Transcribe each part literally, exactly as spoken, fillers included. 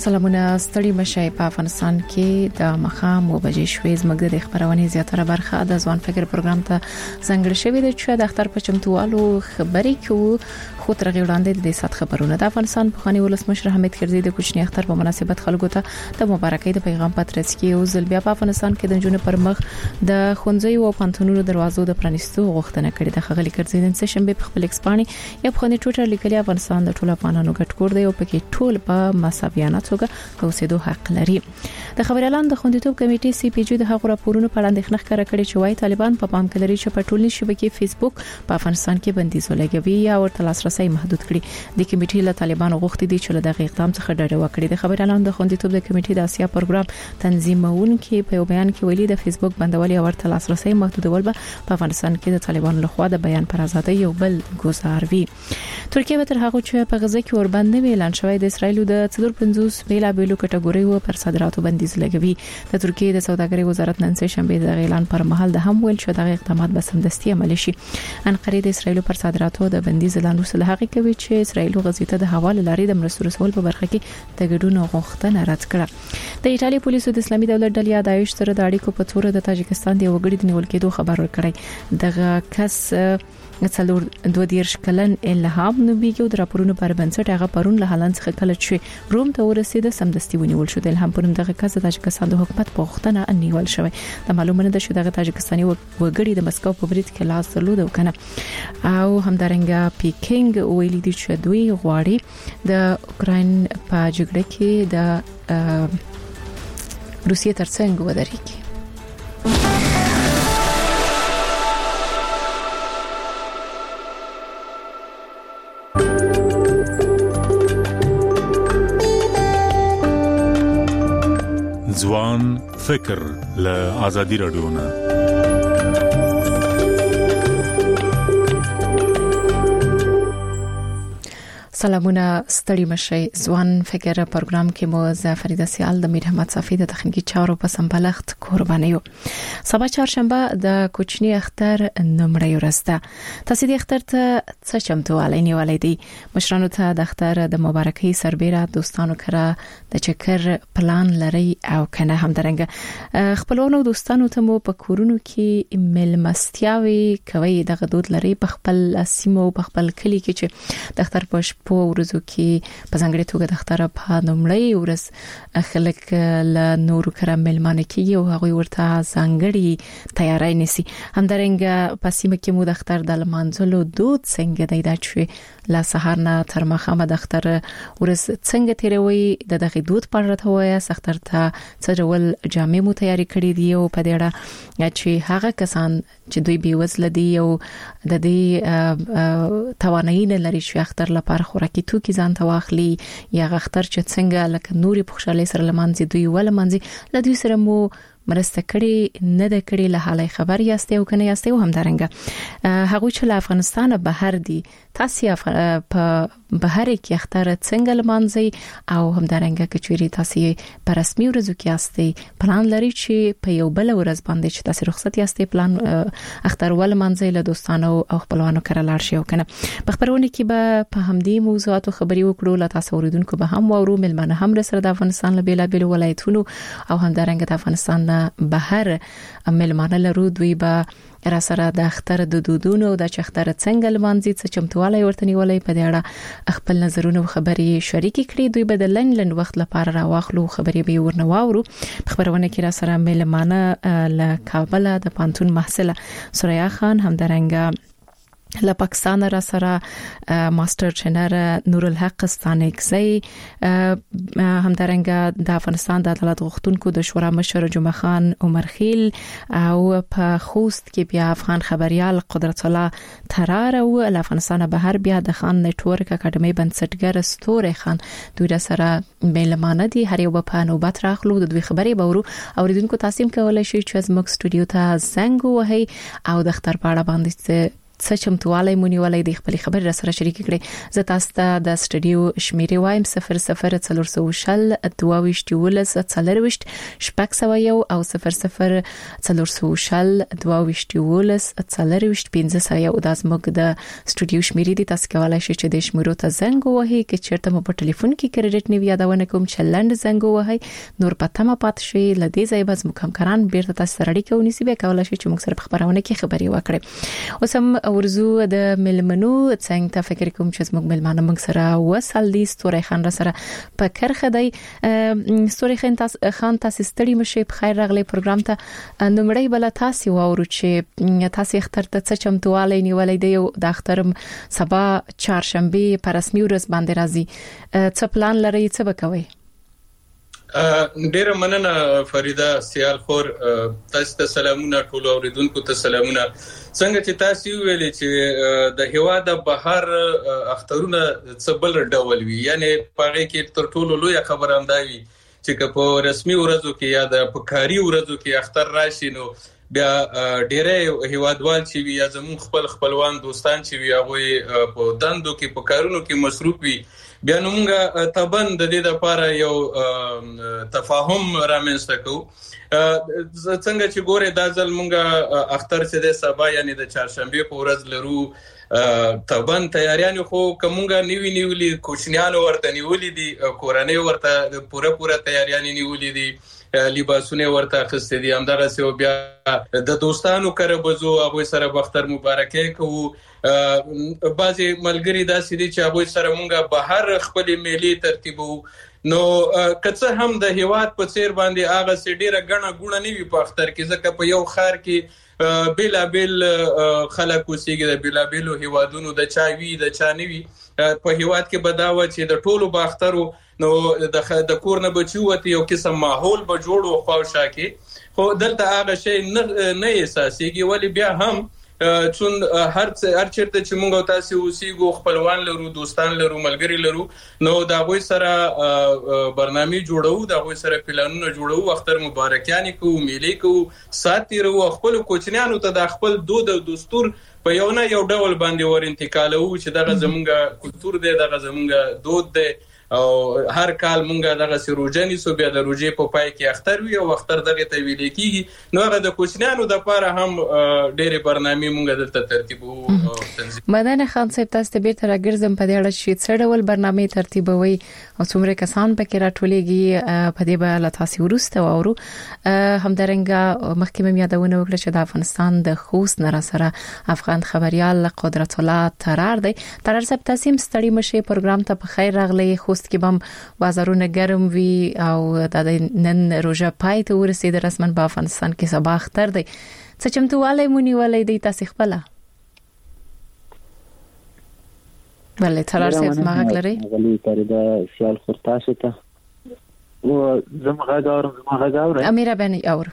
سلامونه ستړي مشای په افغانستان کې د مخام وبجې شوي زموږ د خبرونه زیاتره برخه د ځوان فکر پروګرام ته څنګه شوی د چې د اختر په چمتوالو خبري کوي خو تر غوړاندې د سات خبرونه د افغانستان په خاني ولسمشر حمید کرزي د کوچنی اختر په مناسبت خلکو ته د مبارکۍ د پیغام پاترس کې او ځل بیا په افغانستان کې د جنونو پر مخ د خونځي او پانتونونو دروازو د پرانیستو غوښتنه کړې د خغلی کرزي د سشنبه په خپل ایکسپانی یو خوني ټوټر لیکلي افغانستان د ټولو افغانانو ګډ کور دی او پکې ټول په مساویانه توګه د اوسېدو حق لري د خبريالان د خوندیتوب کمیټې سی پی جی د هغو راپورونو په اړه اندېښنه ښکاره کړې چې وايي طالبان په پام کې لري چې په ټولنیزو شبکې فیسبوک په افغانستان کې بندیز ولګوي یا ورته لاسرسي محدود کړي د کمیټې له طالبانو غوښتي دي چې له دغه اقدام څخه ډډه وکړي د خبريالان د خوندیتوب د کمیټې د اسیا پروګرام تنظیمونکو په بیان کې ویلي د فیسبوک بندول یا ورته لاسرسي محدودول په افغانستان کې د طالبانو لخوا د بیان پر ازادۍ یو بل ګزار وي ترکیه به تر هغه چې په غزه کې ورباندې اعلان شوی د اسرایل د څلور پنځوس بیلا بیلو کټګوریو پر صادراتو بندیز لګوي د ترکیه د سوداګرۍ وزارت نن سه شنبه د اعلان پر مهال د هم ویل چې دغه اقدامات به سمدستي عملي شي انقره د اسرایل پر صادراتو د بندیز اعلان وسله هغه کوي چې اسرایل غزې ته د حواله لري د مرستو رسول په برخه کې د ګډون غوښتنه رد کړه د ایتالیا پولیسو د اسلامي دولت ډلې داعش سره د اړیکو په تور د تاجکستان د وګړي د نیول کېدو خبر ورکړی دغه کس څلور دوه دیرش کلن الهام نوبیګو د راپورونو پر بنسټ هغه پرون له هالند څخه کله چې روم ته ورسید سمدستي ونیول شو د الهام پرون دغه کس د تاجکستان د حکومت په وختنه انیول شوی د معلومه ده چې دغه تاجکستاني وګړي د مسکو په برید کې لاس درلود او کنه او همدارنګه پیکینګ ویلي دي چې دوی غواړي د اوکراین په جګړه کې د روسیې ترڅنګ ودرېږي ځوان فکر له آزادي رادیو نه سلامونه ستړي مشي ځوان فکر پروګرام کې مو زفریده سیال د میر احمد صافی د تخنیکی چارو په سمبلخت قرباني یو سبا چهارشنبه د کوچنی اختر نمړی ورځ ده تاسو د اختر ته څه چمتووالی نیولای دي مشرانو ته د اختر د مبارکۍ سربېره دوستانو کړه د چکر پلان لري او کنه هم درنګ خپلونو دوستانو ته مو په کورونو کې ملمستیاوي کوي دغه دود لري په خپل سیمو په خپل کلی کې چې د اختر په په ورځو کې په ځانګړي توګه د اختر په نومړی ورځ خلک له نورو کره ملمانه کیږي او هغه ورته ځانګړي تیاری نیسي همدارنګه په سیمه کې مو د اختر د لمانځلو دود څنګه دی دا چې لا سهار نه تر ماښامه د اختر ورځ څنګه تیروي د دغه دود په اړه ته وایي اختر ته څه ډول جامې مو تیاری کړې دي او په دې اړه چې هغه کسان چې دوی بي وزله دي او د دې توانایي نه لري چې اختر لپاره خوراکي توکي ځان ته واخلي یا اختر چې څنګه لکه نوري خوشاله سره لمانځي دوی ول مانځي لدوی سره مو مرسته کړي نه د کړي له حالي خبر یاستئ او کنه یاستئ او هم درنګ هغه چې له افغانستان بهر دي تاسو په بهر کې اختر څنګه لمانځي او هم درنګ کچوري تاسو په رسمي ورځو کې یاستئ پلان لري چې په یو بل ورځ باندې چې تاسو رخصت یاستئ پلان اختر ول مانځي له دوستانو او خپلوانو کړه لاړ شي او کنه په خبرونه کې به په همدې موضوعاتو خبري وکړو له تاسو اوریدونکو به هم وورو ملمنه هم سره د افغانستان له بیل بیل ولایتونو او هم درنګ د افغانستان بهر ملمانه لرو دوی به را سره د اختر د دودونو د چختر څنګه لمانځي څه چمتووالی ورته نیولای په دې اړه خپل نظرونه او خبرې شریک کړي دوی به د لند لند وخت لپاره راواخلو خبرې به ورنه واورو خبرونه کې را سره ملمانه له کابل د پانتون محصله سوریا خان هم درنګ له پاکستان را سره ماستر ټرینر نور الحق ستانکزی هم درنګ د افغانستان د عدالت غوښتونکو د شورا مشر جمعه خان عمر خیل او په خوست کې بیا افغان خبريال قدرت الله ترار او افغانستان بهر بیا د خان نتورک اکیډمي بنسټګر ستوري خان دوی را سره ملمانه دي هر یو په نوبت راخلو د دوی خبرې بورو اوریدونکو تاسو کولای شئ چې زموږ سټوډیو ته زنګ وهي او د اختر په اړه باندې څه چمتووالی مونږ ولې د خپل خبر سره شریک کړي. زه تاسو ته د سټډیو شمیرې وایم صفر صفر څلور سوه شل دوه ویشت ولس څلور ویشت شپږ سوه یو او صفر صفر څلور سوه شل دوه ویشت ولس څلور ویشت پنځه سوه یو د زموږ د سټډیو شمیرې دي. تاسو کولای شئ چې د شمیرو ته زنګ ووهئ چې چیرته مو په ټلیفون کې کریډټ نیو یادونه کوم چې لند زنګ ووهئ نور پته ما پات شي لدې ځای باز مکمکران بیرته تاسو سره اړیکه ونیسي به کولای شئ چې موږ سره په خبرونه کې خبري وکړي. اوس هم ورزو د ملمنو څنګه ته فکر کوم چې موږ ملمانه موږ سره وصل دي. ستوري خان را سره په کرخه دی. ستوري خان تاسو خان تاسو ستړي مشه په خیر راغلي پروګرام ته. نومړی بل تاسو وورو چې تاسو اختر ته څه چمتووالی نیولې دی او د اخترم سبا چهارشنبه پر رسمي ورځ باندې راځي. څه پلان لري څه وکوي؟ ډیره مننه فریده سیال خور. تاسو ته سلامونه ټول اوریدونکو ته سلامونه. څنګه چې تاسو ویلې چې د هوا د بهر اخترونه څه بل ډول وي یعنی پاره کې تر ټولو لوی خبر انداوي چې په رسمي ورځو کې یا د پکاري ورځو کې اختر راشي نو بیا ډیره هوادوال چې وي یا زمون خپل خپلوان دوستان چې وي هغه په دندو کې په کارونو کې مصروف وي بیا نو موږ تبن د دې لپاره یو تفاهم رامنځته کوو. څنګه چې ګوره دا ځل موږ اختر چې د سبا یعنی د چهارشنبه په ورځ لرو تبن تیاریان خو کومګه نیوی نیولې کوچنیانو ورته نیولې دي کورنۍ ورته پوره پوره تیاریان نیولې دي لباسونه ورته اخستې دي همدغه سه بیا د دوستانو کره بزو هغه سره بختر مبارکي کوو. بعضي ملګری داسې دي چې هغه سره مونږه بهر خپل میلي ترتیبو نو کڅه هم د هیواد په چیر باندې هغه سې ډیره غنه غونه نیوي په اختر کې ځکه په یو خار کې بلا بل خلک وسیګي د بلا بل هیوادونو د چاوي د چانوي په هیواد کې بداوه چې د ټولو باخترو نو د کور نه بچوته یو قسم ماحول به جوړو خواوشا کې خو دلته هغه شی نه نه احساسيږي ولی بیا هم چون هر هر چیرته چې موږ تاسو اوسېګو خپلوان لرو دوستان لرو ملګری لرو نو دا غوي سره برنامه جوړو دا غوي سره پلانونه جوړو اختر مبارکیان کوو میلې کوو ساتیرو خپل کوچنیانو ته د خپل دود او دستور په یو نه یو ډول باندې ور انتقالو چې دغه زمونږ کلچر دی دغه زمونږ دود دی او هر کال مونږه دغه سروجنی سو بیا د روجې په پای کې اختر وی او اختر دغه ته ویل کیږي نو هغه د کوچنیانو د لپاره هم ډېرې برنامې مونږه دلته ترتیبو او تنظیم. مدن خان صاحب تاسو ته بیرته راګرځم په دې اړه چې څه ډول برنامې ترتیبوي او څومره کسان پکې راټولېږي په دې به لا تاسو ورسته وورو. همدارنګه مخکې مې یادونه وکړه چې د افغانستان د خوست نه سره افغان خبريال قدرت الله ترار دی. ترار صاحب تاسو هم ستړي مشه پروګرام ته په خیر راغلي. خوست کې بم بازارونه ګرم وي او د نن روزه پای ته ورسېد رسمن په افغانستان کې سبا اختر دی. څه چمتووالی مونږ ولې دی تاسو خپل بلې ترار صاحب ماغه لري غلي پردا سیال خورتاسه ته و زمغه غاور زمغه غاور اميره بني اور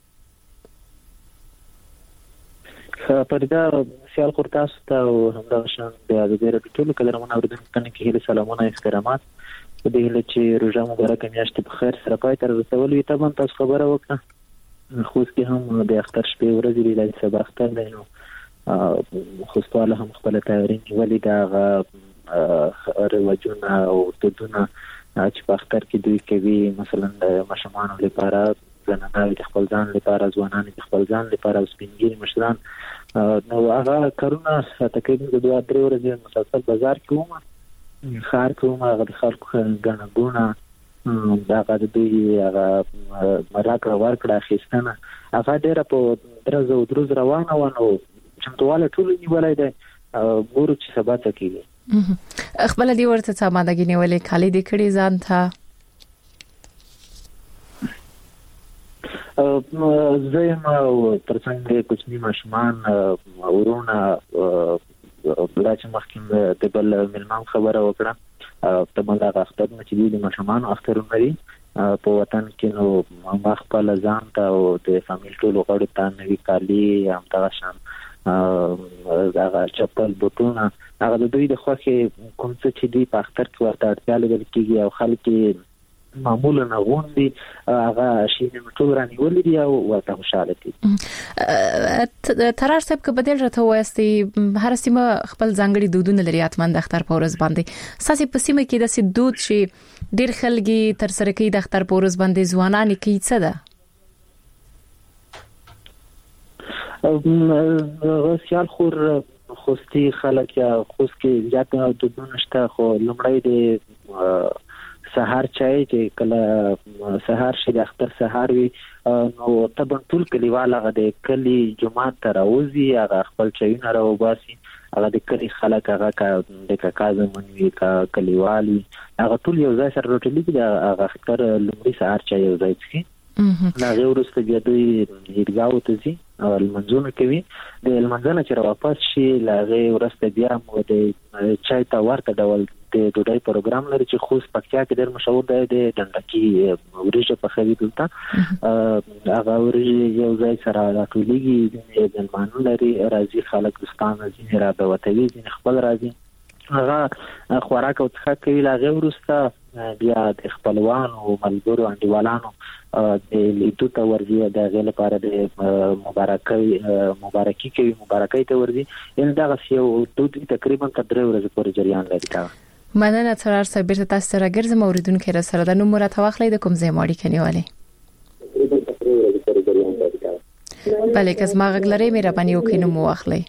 پردا سیال خورتاسه ته او همدا شان بیا د دې ټول کله مونږ اوریدل کنه کې هله سلامونه احترامات په دې هله چې روزه مبارک میاشت په خیر سره پای تر رسول وي تاسو تاسو خبره وکړه خو کې هم د اختر شپې ورځې لري چې سبا اختر دی نو خوستواله هم خپل تیاری ولې دا رواجونه او دودونه چې په اختر کې دوی کوي مثلا د مشمانو لپاره زنانه د خپل ځان لپاره ځوانان د خپل ځان لپاره سپینګری مشران نو هغه کارونه تقریبا د دوه درې ورځې مسلسل بازار کې ومه خار کوم هغه خلکو غنګونه دا غږ دی هغه مراکړه ورکړه خېستنه هغه ډېر په درزو دروز روانه ونه چمتواله ټول نیولای دی ګورو چې سبا ته کیږي خپل دی ورته څه ماده غنیولې خالي د کړي ځان ته زیم ترڅنګ کوچنی ماشومان ورونه بلاچ مخکې د بل ملمان خبره وکړه ته مله اختر چې د ماشومان اخترونه لري په وطن کې نو ما خپل ځان ته او د فامیل ټول غړي ته نوي کالي هم دا شان هغه چپل بوټونه هغه د دوی د خوخه کوم څه چې دی په اختر کې ورته اړتیا لري کیږي او خلک معمولا غوندي هغه شي نه ټول رانیولې دي او ورته خوشاله دي. ترار صاحب که بدل راته وایستي هر سیمه خپل ځانګړي دودونه لري اتمن د اختر په ورځ باندې ساسي په سیمه کې د سې دود شي ډیر خلګي تر سره کوي د اختر په ورځ باندې ځوانان کې څه ده؟ سیال خور خوستي خلک یا خوست کې زیات دودونه شته خو لمړی د سحر چای چې کله سحر شي د اختر سحر وي نو طبعا ټول کلیوال هغه د کلی جمعه ته راوځي هغه خپل چایونه راوباسي هغه د کلی خلک هغه د کاکا زمونوي کا کلیوالي هغه ټول یو ځای سره روټلي دي هغه اختر لمړی سحر چای یو ځای څخه هغه ورسته بیا دوی هیرګاو ته ځي او المنځونه کوي د المنځونه چې واپس شي هغه ورسته بیا مو د چای ته ورته ډول د ډوډۍ پروګرام لري چې خوست پکتیا کې ډېر مشهور دی د ډنډکی وريجه په خوي دلته هغه وريجه یو ځای سره راټولېږي د مانو لري راځي خلک دوستان ځینې را به وتوي ځینې خپل راځي هغه خوراک او څخه کوي هغه ورسته بیا د خپلوان او ملګرو انډیوالانو د لیدو ته ورځي د غل لپاره د مبارکي مبارکي کوي مبارکي ته ورځي ان دا یو دود تقریبا تدریو ورځې پورې جریان لري تا مننه ترار صاحب بیرته تاسو سره ګرځم اوریدونکو را سره د نوم راته واخلې د کوم ځای ماړي کنيواله بله کس ما غلره مهرباني وکړئ نو مو واخلې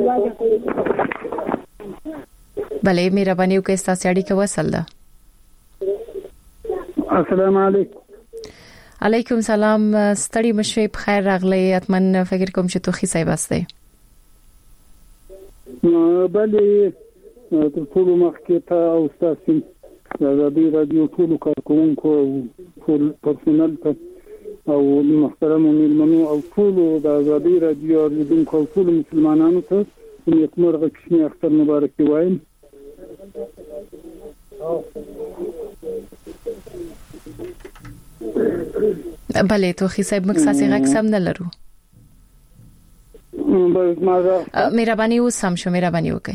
بله مهرباني وکړئ تاسو اړیکه وصل ده. السلام علیکم. علیکم سلام ستړي مشوي په خیر راغلی اتمن فکر کوم چې توخي صاحب استه بله تر ټولو مخکې ته او تاسو د رادیو ټولو کارکونکو او ټول پرسونل ته او محترم مېلمنو او ټولو د آزادۍ رادیو اوریدونکو او ټولو مسلمانانو ته نیکمرغه کښنی اختر مبارک وایم. بله توخي صاحب موږ ساسي غږ سم نه لرو. مهرباني وسم شو مهرباني وکړئ.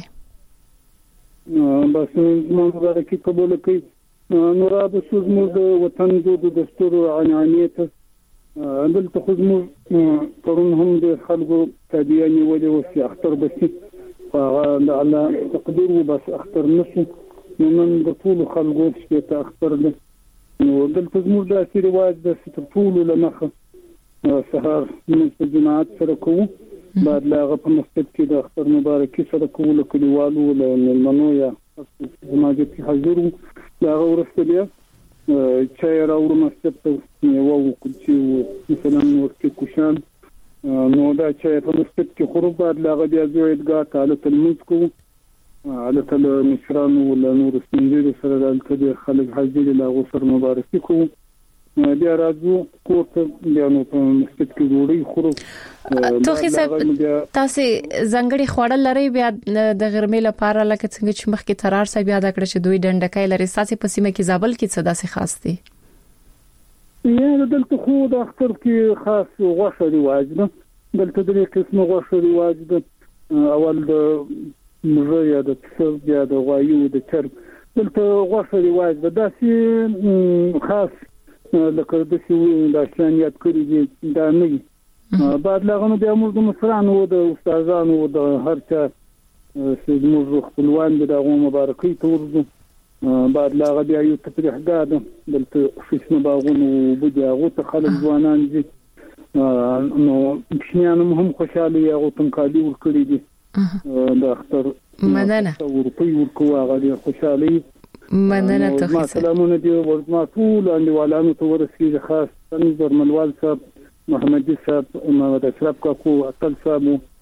بس مبارکي قبول کړئ. نورا د سوزمو د وطن د دستور عنانیت دلته خو زموږ پرون هم د خلکو تابعاني ولې وسی اختر بسي الله تقدير وبس اختر نشو من د ټول خلکو چې ته اختر ده نو دلته زموږ د رواج د ټول لمخه سهار من جماعت سره کوو بعد لا په مسجد کې د اختر مبارکي سره کوو کلیوالو له منویا جماعت کې حاضر لا ورسته بیا چای راوړو مسجد ته یو کوچی مثلا ورته کوشان نو دا چای په مسجد کې خروج بعد لا غدي ازویدګه تعالی تلمذ کوو على تل مشران ولا نور سنجيل سره د خلک حاضر لا غسر مبارکي کوو بیا راځو کوټه بیا نو په مسجد کې جوړي خروج توخي صاحب تاسو زنګړي خوړل لري بیا د غرمې لپاره لکه څنګه چې مخکې ترار صاحب یاد کړ چې دوی ډنډکای لري تاسو په سیمه کې زابل کې څه داسې خاص دي یا دلته خو د اختر کې خاص غوښه رواج ده دلته درې قسمه غوښه رواج ده اول د مزه یا د څر یا د غوایو د چرګ دلته غوښه رواج ده داسې خاص لکه د څه د شانیت کړی دي دا نه بعد لاغونو بیا موږ د مصرانو او د استادانو او د هر چا چې موږ خپلوان دغه مبارکي تورځو بعد لاغه بیا یو تفریح غاده دلته خصوصي باغونو بده هغه ته خلک ځوانان دي نو بشنیانو هم خوشاله یو تنقالي ورکړي دي د اختر مننه ورپی ورکو هغه خوشاله مننه ته سلامونه دی ورما ټول انډیوالانو ته ورسېږي خاص تنظر منوال صاحب محمدي صاحب محمد اشرف کاکو اصل صاحب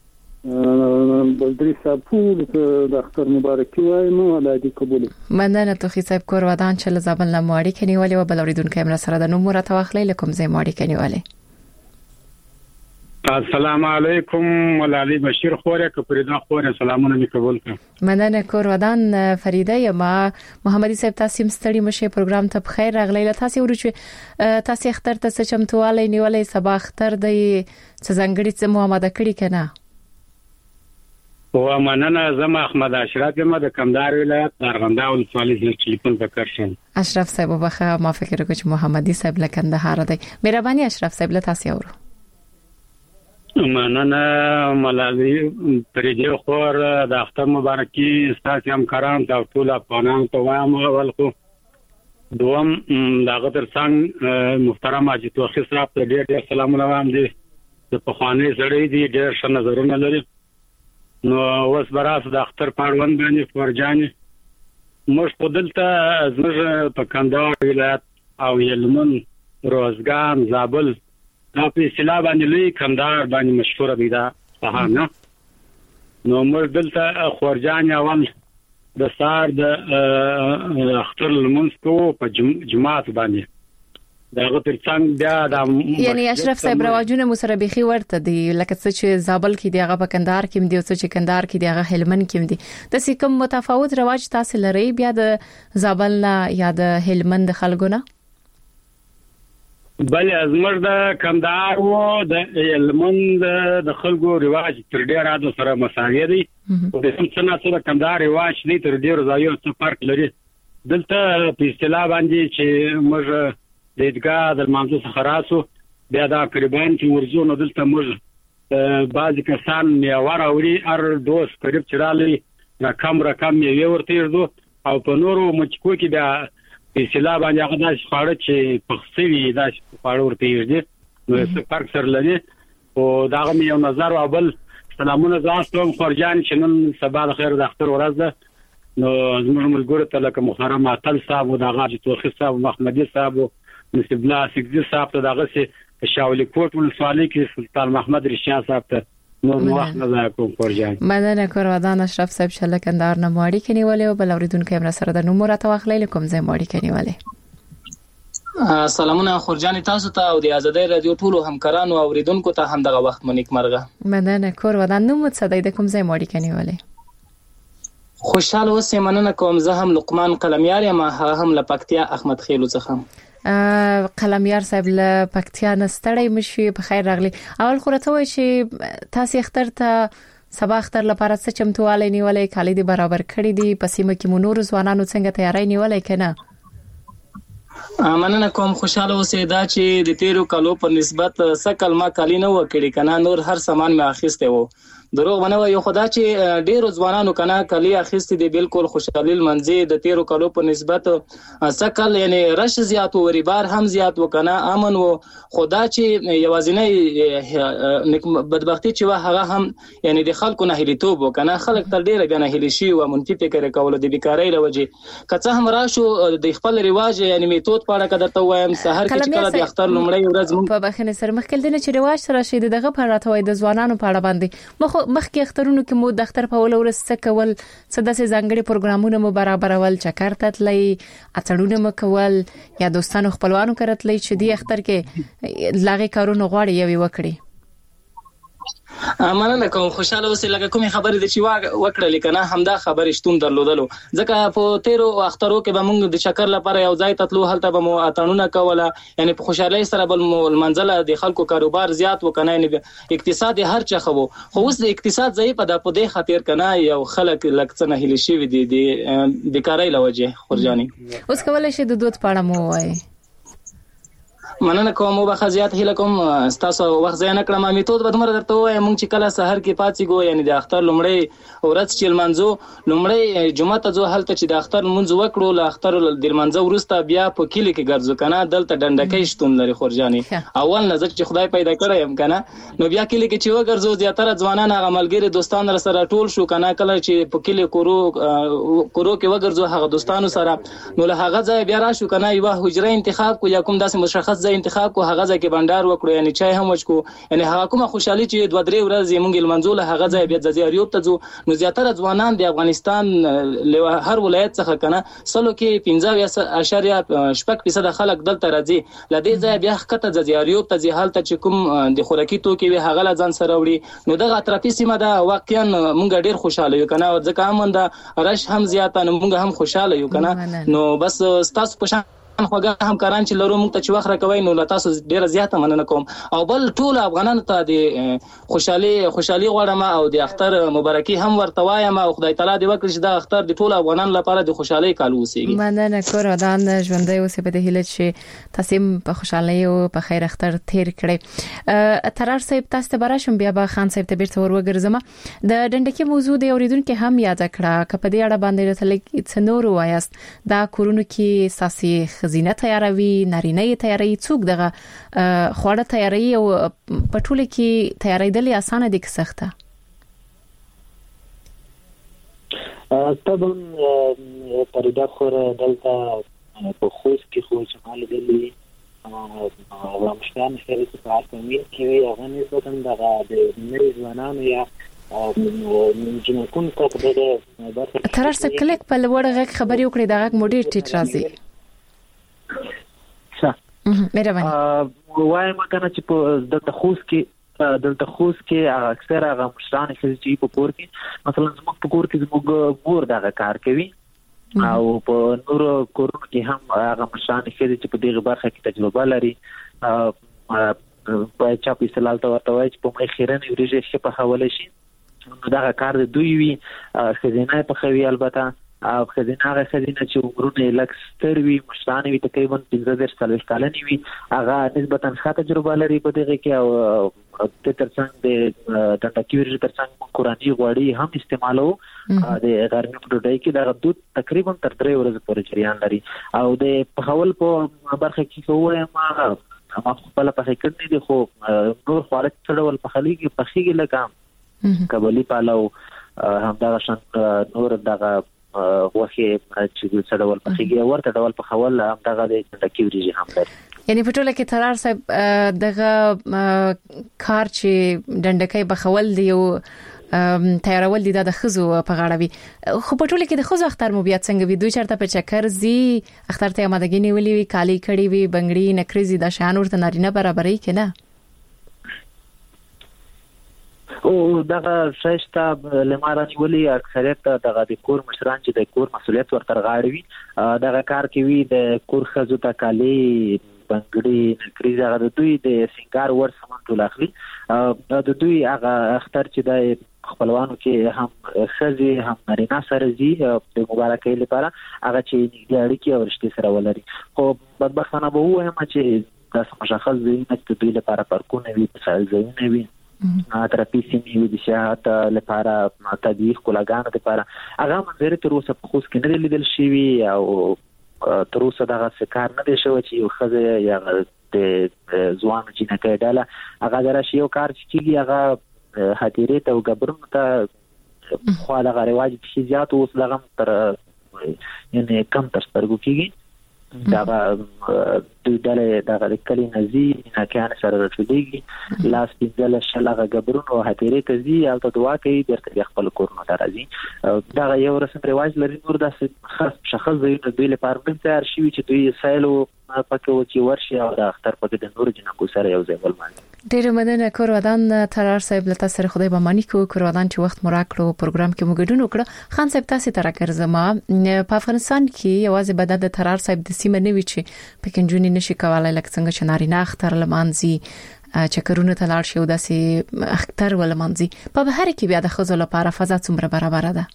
بلدري صاحب ټول د اختر مبارکي وایم الله دې قبول مننه ته صاحب کور ودان چې لزابل نه ماړي کنيواله و بلوریدونکو امر سره د نوم راته واخلې لکم زې ماړي کنيواله. السلام علیکم ولالي بشیر خوره کپریدا خوره سلامونه می قبول کړ. مننه کور ودان فریده یم محمدي صاحب تاسو مستړي مشه پروګرام ته بخیر راغلی تاسو ورچ تاسو اختر ته چمتواله نیولې سبا اختر د څنګهړي څه محمد کړي کنه و مننه زما احمد اشرف یم د کندهار ولایت ارغنداو ولسوالۍ څخه ټلیفون وکړم. اشرف صاحب وبخه ما فکر وکړ چې محمدي صاحب له کندهار دی. مهرباني اشرف صاحب له تاسو اورو. مننه ملالي پرېږه خور د اختر مبارکي ستاسو هم کرام ته ټول افغانان ته وایم. ولکو دوم دغه ترڅنګ محترم حاجي توخي صاحب ته ډېر ډېر سلامونه وایم. دي د پخوانی زړې دي ډېر ښه نظرونه لري. نو اوس براس د اختر پاروند باندې فرجاني موږ په دلته زموږ په کندهار ولایت او یلمن روزګان زابل دا په اصطلاح باندې لوی کندهار باندې مشهور دی دا سهانه. نو موږ دلته خورجان اول د سار د اختر لمونځ کو په جماعت باندې داغه ترڅنګ بیا د یعنی اشرف صاحب رواجونه مو سره بيخي ورته دي لکه څه چې زابل کې دی هغه په کندهار کې دی او څه چې کندهار کې دی هغه هلمند کې دی. د څه کوم متفاوت رواج تاسو لري بیا د زابل نه یا د هلمند خلکو نه؟ بل ازمر د کندهار او د هلمند د خلکو رواج تر ډیره د سره مساوي دي او د سم څنګه سره کندهار رواج نه تر ډیره ځایو څخه فرق لري. دلته په اصطلاح باندې چې موږ د ادګا د منځو څخه راسو بیا دا قربان چې ورزو نو دلته موږ بعضی کسان میوه راوړي هر دوس قریب چرالي رقم رقم یې ورته ورځو او په نورو مچکو کې بیا په اصطلاح باندې هغه د خاړه چې پخسوي دا خاړه ورته ورځي نو څه فرق سره لري. او دا غو یو نظر او بل سلامونه زاستم خورجان چې نن سبا د خیر د اختر ورځ ده. نو زموږ ملګرو ته لکه محترم عطل صاحب او د غاجي توخي صاحب محمدي صاحب نصیب الله سګزي صاحب ته دغه سي شاولي کوټ ولسوالۍ کې سلطان محمد رشیان صاحب ته نو وخت نه کوم فرجان. مننه کورودان اشرف صاحب شله کندهار نه ماړی کني ولې او بل اوریدونکو هم سره د نومره توخلې کوم ځای ماړی کني ولې. سلامونه خورجان تاسو ته او د ازادۍ رادیو ټول همکارانو او اوریدونکو ته هم دغه وخت منیک مرغه. مننه کورودان نو مت صدای د کوم ځای ماړی کني ولې. خوشاله اوسې مننه کوم زه هم لقمان قلمیار یم هم لپکتیا احمد خیلو څخه. قلمیار صاحب له پکتیا نستړی مشي په خیر راغلی. اول خو راته وای چې تاسو اختر ته سبا اختر لپاره څه چمتوالی نیولې کالي دی برابر کړی دی په سیمه کې مونور ځوانانو څنګه تیاری نیولې کنه؟ مننه کوم خوشاله اوسې دا چې د تیرو کالو په نسبت سکل ما کالی نه وکړي کنه نور هر سامان مې اخیسته وو. دروغ ونه یو خدا چې ډیرو ځوانانو کنه کلی اخیستې دي بالکل خوشحالي منځي د تیرو کالو په نسبت سکل یعنی رش زیات او ریبار هم زیات وکنه امن وو. خدا چې یوازینی بدبختی چې هغه هم یعنی د خلکو نه هلیتوب وکنه خلک تر ډیره غنه هلی شي او منفي فکر کول د بیکاری لوجه کڅه هم راشو د خپل رواج یعنی میتود پاړه کده ته وایم سحر کې چې د اختر لومړی ورځ مون په بخنه سر مخکل دي چې رواج سره شي دغه پاړه ته د ځوانانو پاړه باندې مخ مخکې اخترونو کې مو د اختر په ول ورځ څه کول څه داسې ځانګړي پروګرامونه مو برابرول چکر ته تللی اڅړونه مو کول یا دوستانو خپلوانو کرتلی چې دی اختر کې لاغي کارونه غواړي یوي وکړي. مننه کوم خوشاله اوسې لکه کومه خبره دي چې وکړه لیکنه همدا خبره شتون درلودلو ځکه په تیرو اخترو کې به موږ د شکر لپاره یو ځای تطلو هلته به مو اتنونه کوله یعنی په خوشحالي سره بل منزله د خلکو کاروبار زیات وکنه یعنی اقتصاد هر چا خو خو اوس د اقتصاد ضعیف ده په دې خاطر کنه یو خلک لکڅنه هلی شي دي د بیکاری لوجه خورجاني. اوس کولای شي د دوت پاړه مو وای. مننه کوم او بخزيات هله کوم تاسو وخت ځای نه کړم میتود به تمره درته وای مونږ چې کله سحر کې پاتې ګو یعنی د اختر لومړی ورځ چې منځو لومړی جمعه ته ځو هلته چې د اختر منځ وکړو ل اختر د منځو ورسته بیا په کلی کې ګرځو کنه دلته ډنډکې شتون لري خورجاني اول نظر چې خدای پیدا کړی هم کنه نو بیا کلی کې چې وګرځو زیاتره ځوانان هغه ملګری دوستان سره ټول شو کنه کله چې په کلی کورو کورو کې وګرځو هغه دوستانو سره نو له هغه ځای بیا راشو کنه یو حجره انتخاب کو یا کوم داسې مشخص ځای انتخاب کو هغه ځکه بندر وکړو یعنی چای هم وچکو یعنی هغه کومه خوشحالي چې دوه درې ورځې مونږ المنزول هغه ځای بیا د زیاریوب ته ځو نو زیاتره ځوانان د افغانستان هر ولایت څخه کنه سلو کې پنځه اشاریه شپږ فیصد خلک دلته راځي لدې ځای بیا خطه د زیاریوب ته ځهال ته چې کوم د خوراکي توکي وي هغه لا ځان سره وړي نو دغه اطرافي سیمه دا واقعا مونږ ډیر خوشاله یو کنه ځکه هم دا رش هم زیاته نو مونږ هم خوشاله یو کنه نو بس تاسو په خوګه همکاران چې لرو موږ ته چې وخت راکوي نو له تاسو ډیره زیاته مننه کوم او بل ټول افغانانو ته د خوشحالي خوشحالي غواړم او د اختر مبارکي هم ورته وایم او خدای تعالی دې وکړي چې دا اختر د ټول افغانانو لپاره د خوشحالي کال وسیږي. مننه کور ودان ژوندۍ اوسې په دې هیله چې تاسو په خوشحالي او په خیر اختر تیر کړئ. ترار صاحب تاسو ته براشم بیا به خان صاحب ته بیرته وروګرځم. د ډنډکی موضوع د اوریدونکو هم یاد کړه کپه دې اړه باندې تل څنور وایست دا کورونو کې ساسي خزینه تیاروي نارینه تیاری څوک دغه خوړه تیاری او پټول کې تیاری دلی اسانه دي که سخته؟ طبعا پردا خور دلته په خوست کې خو شمال دلی او مشکان خیري په پارکمین کې هغه نسبتاً دغه د مریض ونانو یا جنکون ته دغه ترار څه کلیک په لوړ غږ خبري وکړي دغه موډیر ټیټ راځي. مهرباني وایم کنه چې په دلته خوست کې دلته خوست کې اکثر هغه مشران چې په کور کې مثلا زموږ په کور کې زموږ مور دغه کار کوي او په نور کورونو کې هم هغه مشران چې په دغه برخه کې تجربه لري په چا په استلال ته ورته وایي چې په مې خیرن وريجه شي په حواله شي دغه کار د دوی وی خزینه په خوي البته او خزینه هغه خزینه چې عمرونه لکستر وی مشران وی تقریبا پنځه سال کالنی وی هغه نسبتا ښه تجربه لري په دغه کې او د ترڅنګ د ډاټاکیوري ترڅنګ قرآني غوړي هم استعمالو د غرمې په ډوډۍ کې د دود تقریبا تر درې ورځې پورې جریان لري او د پخول په برخه کې کوه ما ما خپل په فکر نه دي خو نور خارج څړول په خلی کې پخېږي لکه کبلی پالو هم دا شان نور دغه وخت چې څړول پخېږي ورته ډول په خول هم دغه د ډاټاکیوري هم لري. یعنی په ټوله کې ترار صاحب دغه کار چې ډنډکې بخول دی او تیارول دي د خزو په غاړه وي خو په ټوله کې د خزو اختر مو بیا څنګه وي دوی چرته په چکر زی اختر ته آمادګي نیولې وي کالی کړي وي بنگړي نکريزي د شان ورته نارینه برابرۍ کنه او دغه شایسته لمارانی ولی اکثریت دغه د کور مشران چې د کور مسولیت ورته غاړي وي دغه کار کوي د کور خزو ته کالی بنگړي نکريزي هغه د دوی د سنگار ور سامان ټول اخلي د دوی هغه اختر چې د خپلوانو کې هم خزي هم نارینه سره زی د مبارکۍ لپاره هغه چې نږدې اړیکې او رشتې سره ولري خو بدبختانه به وایم چې تاسو مشخص دي چې دوی لپاره پارکونه وي ځایونه وي ترپی سیمې وي د سیاحت لپاره تدویق کولاګانو لپاره هغه منظر تر اوسه په خوست کې نه لیدل شوی او تر اوسه دغه کار نه دی شوی چې یو خزه یا د ځوان جنکې ډاله هغه درشي یو کار چې کیږي هغه هدیره ته وګبرم ته خو دا غریواج چې زیات اوس لغم تر یعنی کم تر سترګو کیږي دا د ډله د کلی نزي نه کان سره رسېږي لاس دې له شلغه غبرونو هدیره ته زی البته دعا کوي درته خپل کورونه درازي دا یو رسم رواج لري نور د خاص شخص د دوی لپاره په تیار شي چې دوی سایلو پکې وچی ورشي او د اختر پکې د نور جنکو سره یو ځای ولمان ډیر مننه کورودان ترار صاحب له تاسو سره خدای به مانی کو کورودان چې وخت مراکړو پروګرام کې موږ ګډون وکړه خان صاحب تاسو ته راکړم په افغانستان کې یوازې بدد د ترار صاحب د سیمه نه وی چې پکینجونی نشي کولای لکه څنګه چې نارینه اختر لمانځي چکرونه ته لاړ شي او داسې اختر ولمانځي په بهر کې بیا د خزو لپاره فضا څومره برابر ده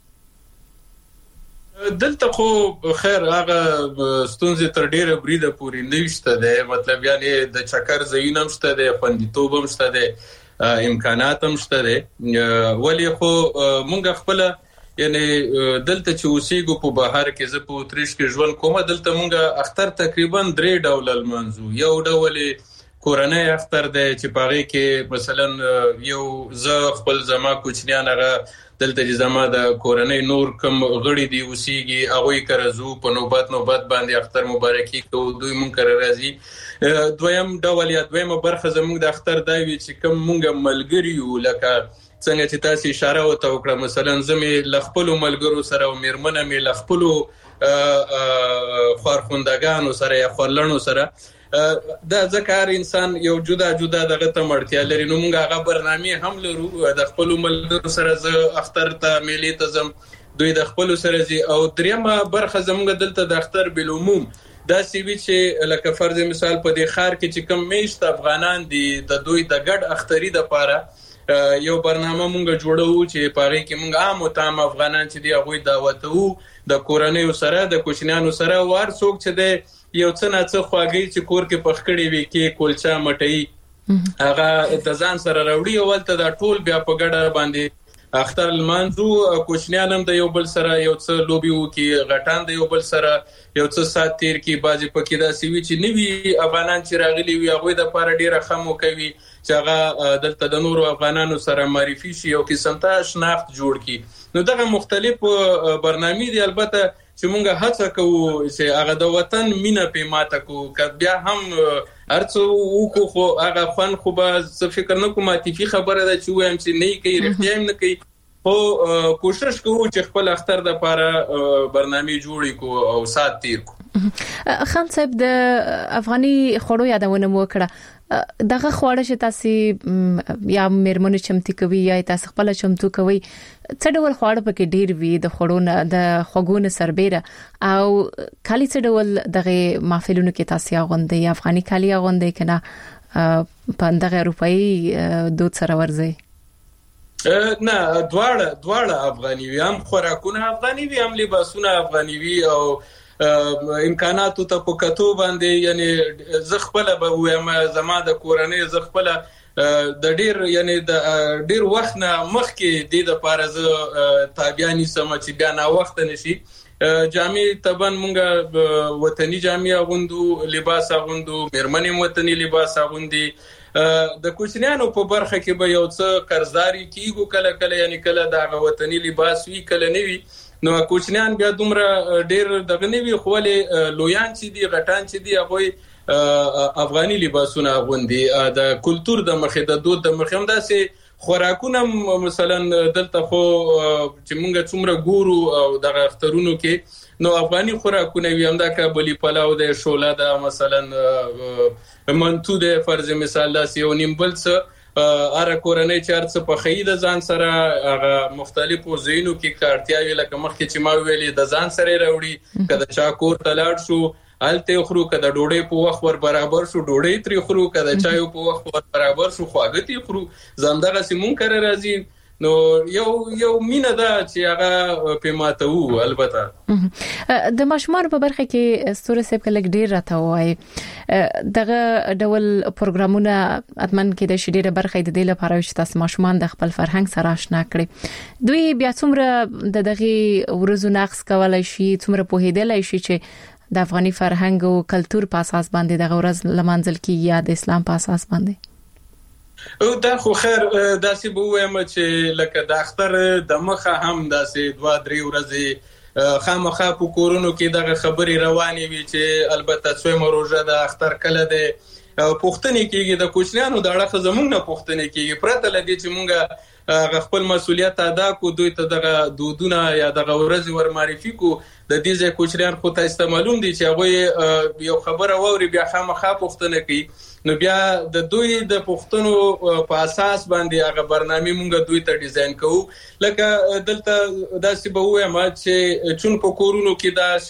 دلته خو خیر هغه ستونزې تر ډیره بریده پوری نشته ده مطلب یعنی د چکر زینم شته ده خوندیتوب هم شته ده امکانات هم شته ده ولی خو مونږ خپل یعنی دلته چې اوسېګو په بهر کې زه په اتریش کې ژوند کوم دلته مونږ اختر تقریبا درې ډول منځو یو ډول کورنۍ اختر ده چې پاره کې مثلا یو زه خپل زما کوچنیان هغه دلته چې زما د کورنۍ نور کم غړي دی اوسېږي هغه کرزو په نوبت نوبت باندې اختر مبارکي کوو دوی مونږ کر راځي دویم ډول یا دویمه برخه زموږ د اختر دا وی چې کم مونږ ملګری یو لکه څنګه چې تاسو اشاره وته وکړه مثلا زمې لخپل ملګرو سره او میرمنه می لخپل خارخوندگانو سره یا خلنو سره دا ځکه انسان یو جدا جدا دغه ته مړتیا لري نو موږ هغه برنامه هم لرو د خپل ملګرو سره ز اختر ته میلې ته زم دوی د خپل سره زی او دریمه برخه زموږ دلته د اختر بل عموم دا سی وی چې لکه فرض مثال په دې خار کې چې کم میشت افغانان دي د دوی د ګډ اختری د پاره یو برنامه مونږ جوړو چې پاره کې مونږ عام او تام افغانان چې دی هغه دعوتو د کورنۍ سره د کوچنیانو سره وار څوک چې دی یو څه نه څه خواږي چې کور کې پخکړی وي کې کولچا مټي هغه د ځان سره راوړي او ولته د ټول بیا په ګډه باندې اختر المنزو کوچنیان هم د یو بل سره یو څه لوبي وکي غټان د یو بل سره یو څه سات تیر کی بازي پکې دا سی وی چې نیوي افغانان چې راغلي وي هغه د پاره ډیره خمو کوي چې هغه دلته د نورو افغانانو سره معرفي شي او قسم ته شناخت جوړ کی نو دغه مختلف برنامې دي البته چې مونږه هڅه کوو چې هغه د وطن مینه په ماته کو کډ بیا هم ارڅو وکړو خو هغه فن خو به څه فکر نه کوم عاطفي خبره ده چې وایم چې نه کوي رښتیا نه کوي خو کوشش کوو چې خپل اختر د لپاره برنامه جوړی کو او سات تیر کو خان صاحب د افغاني خوړو یادونه مو کړه دغه خوړه چې تاسو یا مېرمنو چمتي کوي یا تاسو خپل چمتو کوي څه ډول خوړه پکې ډیر وي د خوړو نه د خوګونو سربېره او کالي څه ډول دغه محفلونو کې تاسو غونډې افغاني کالي غونډې کنه په دغه اروپאי دود سره ورځي نه دواړه دواړه افغاني وي هم خوراکونه افغاني وي هم لباسونه افغاني وي او امکاناتو ته په کتو باندې یعنی زه خپل به وایم زما د کورنۍ زه خپل د ډیر یعنی د ډیر وخت نه مخکې د لپاره زه تابعانی سم چې بیا نه وخت نشي جامې تبن مونږه وطني جامې غوندو لباس غوندو مېرمنې وطني لباس غوندي د کوچنیانو په برخه کې به یو څه قرضداري کیږي کله کله یعنی کله د وطني لباس وی کله نیوي نو کوچنیان بیا دومره ډیر دغه نیوي خو له لویان چې دی غټان چې دی هغه افغاني لباسونه غوندي د کلچر د مخې د دود د مخې هم داسې خوراکونه مثلا دلته خو چې مونږ څومره ګورو او د اخترونو کې نو افغاني خوراکونه وي هم دا کابلی پلاو د شوله د مثلا منتو د فرض مثال داسې یو نیمبل څه اره کورنۍ چارڅ په خید ځان سره هغه مختلفو زینو کې کارتیاوي لکه مخکې چې ما ویلي د ځان سره راوړي کله چا کور تلاړ شو الته خرو کده ډوډۍ په وخت ور برابر شو ډوډۍ تری خرو کده چایو په وخت ور برابر شو خواږه خرو زمدغه سیمون کړه راځي نو یو یو مینا دا چې هغه په ماتو البته د مشمار په برخه کې ستوره سیب کلک ډیر راته وای دغه ډول پروګرامونه اتمن کې د شډیره برخه د دې لپاره چې تاسو مشمان د خپل فرهنګ سره آشنا کړي دوی بیا څومره د دغه ورزو نقص کولای شي څومره په هیدلای شي چې د افغاني فرهنګ او کلچر په اساس باندې دغه ورځ لمانځل کیږي یا د اسلام په اساس باندې او دا خو خیر داسې به وایم چې لکه د اختر د مخه هم داسې دوا درې ورځې خامخا په کورونو کې دغه خبري روانې وي چې البته څومره روزه د اختر کله ده پښتني کېږي د کوچنیانو د اړه زمونږ نه پښتني کېږي پرته لدی چې مونږه خپل مسولیت ادا کو دوی ته دغه دودونه یا دغه ورځ ور معرفي کو د دې ځای کوچنیان خو ته استعمالوم دي چې هغه یو خبره ووري بیا خامخا پښتنه کوي نو بیا د دوی د پښتنو په اساس باندې هغه برنامه مونږ دوی ته ډیزاین کوو لکه دلته داسې به وایم چې چون په کورونو کې دا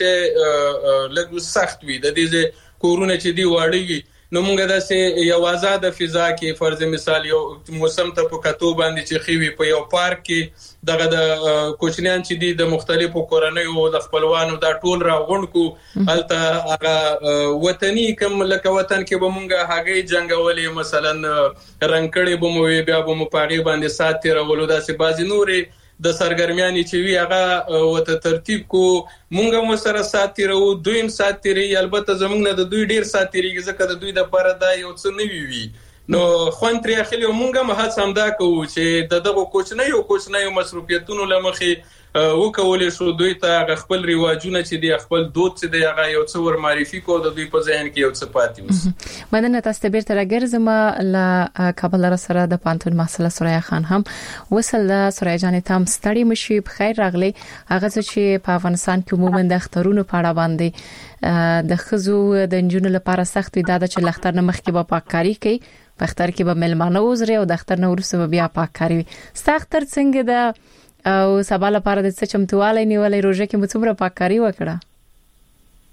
شی لږ سخت وي د دې کورونه چې دی واړی وي نو مونږ داسې یو آزاد فضا کې فرض مثال یو موسم ته په کتو باندې چې خوي په یو پارک کې دغه د کوچنیان چې دي د مختلفو کورنیو د خپلوانو دا ټول راغونډ کو الته هغه وطني کوم لکه وطن کې به مونږه هغه جنگولې مثلا رنگکړې به مو بیا به مو پاغي باندې ساتي راولو داسې بازي نورې د سرګرمیانې چې وی هغه وته ترتیب کو مونږه مو سره ساتي راو دویم ساتي ری البته زمونږ نه د دوی ډیر ساتي ری ځکه د دوی د پاره دا یو څه نوي وي نو خوان تر اخلي مونږه مه هڅه هم دا کوو چې دغه کوچنۍ او کوچنۍ مصروفیتونو لمخې وکولې شو دوی ته خپل رواجونه چې دی خپل دود چې دی هغه یو څه ور معرفي کو د دوی په ذهن کې یو څه پاتې وس مننه تاسو ته بیرته راګرځم ل کابل سره د پانتون محصله سوریا خان هم وصل د سوریا جان تام ستړي مشي په خیر راغلي هغه چې په افغانستان کې عموما د اخترونو په اړه باندې د خزو د انجونو لپاره سخت وي دا چې لختر نه مخکې به پاککاری کوي په اختر کې به ملمانه وزري او د اختر نه وروسته بیا پاککاری وي سختر څنګه د او سبا لپاره د څه چمتوالی نیولې روزه کې مڅومره پاککاری وکړه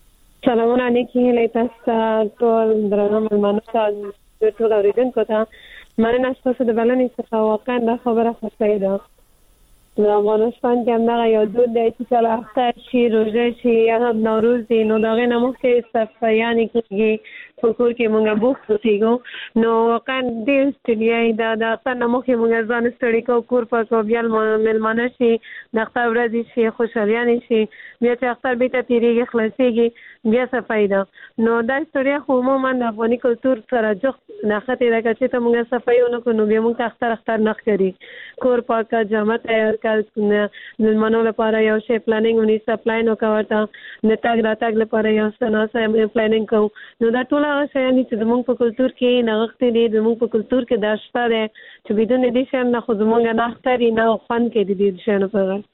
سلامونه نیکی لیتاستا ټول درنو ملمنو ته ټول اوریدونکو ته مننه ستاسو د بلنې څخه. واقعا دا خبره خوښه ده. د افغانستان کې همدغه یو دود دی چې کله اختر شي، روژه شي یا هم نوروز دی، نو د هغې نه مخکې صفایانې کېږي، په کور کې مونږ بوخت اوسېږو. نو واقعا ډېر ستړیا یې ده. د اختر نه مخکې مونږ ځان ستړي کوو، کور پاکو، بیا مېلمانه شي، د اختر ورځې شي، خوشحالیانې شي، بیا چې اختر بېرته تېرېږي، خلاصېږي، بیا صفایي ده. نو دا ستړیا خو عموما د افغاني کلتور سره جفت نښتې ده. که چېرته مونږ صفایي ونه کړو نو بیا مونږ ته اختر اختر نه ښکاري. کور پاکه، جامه تیار کړه، مېلمنو لپاره یو شی پلانینګ ونیسه، پلان وکړه ورته، د تګ راتګ لپاره یو څه ناسه پلانینګ کوو. نو دا ټول هغه شیان چې زموږ په کلتور کې نغښتې دي، زموږ په کلتور کې دا شته دی چې بدون دې شیانو نه خو زموږ نه اختر یې نه خوند کوي د دې شیانو په غیر.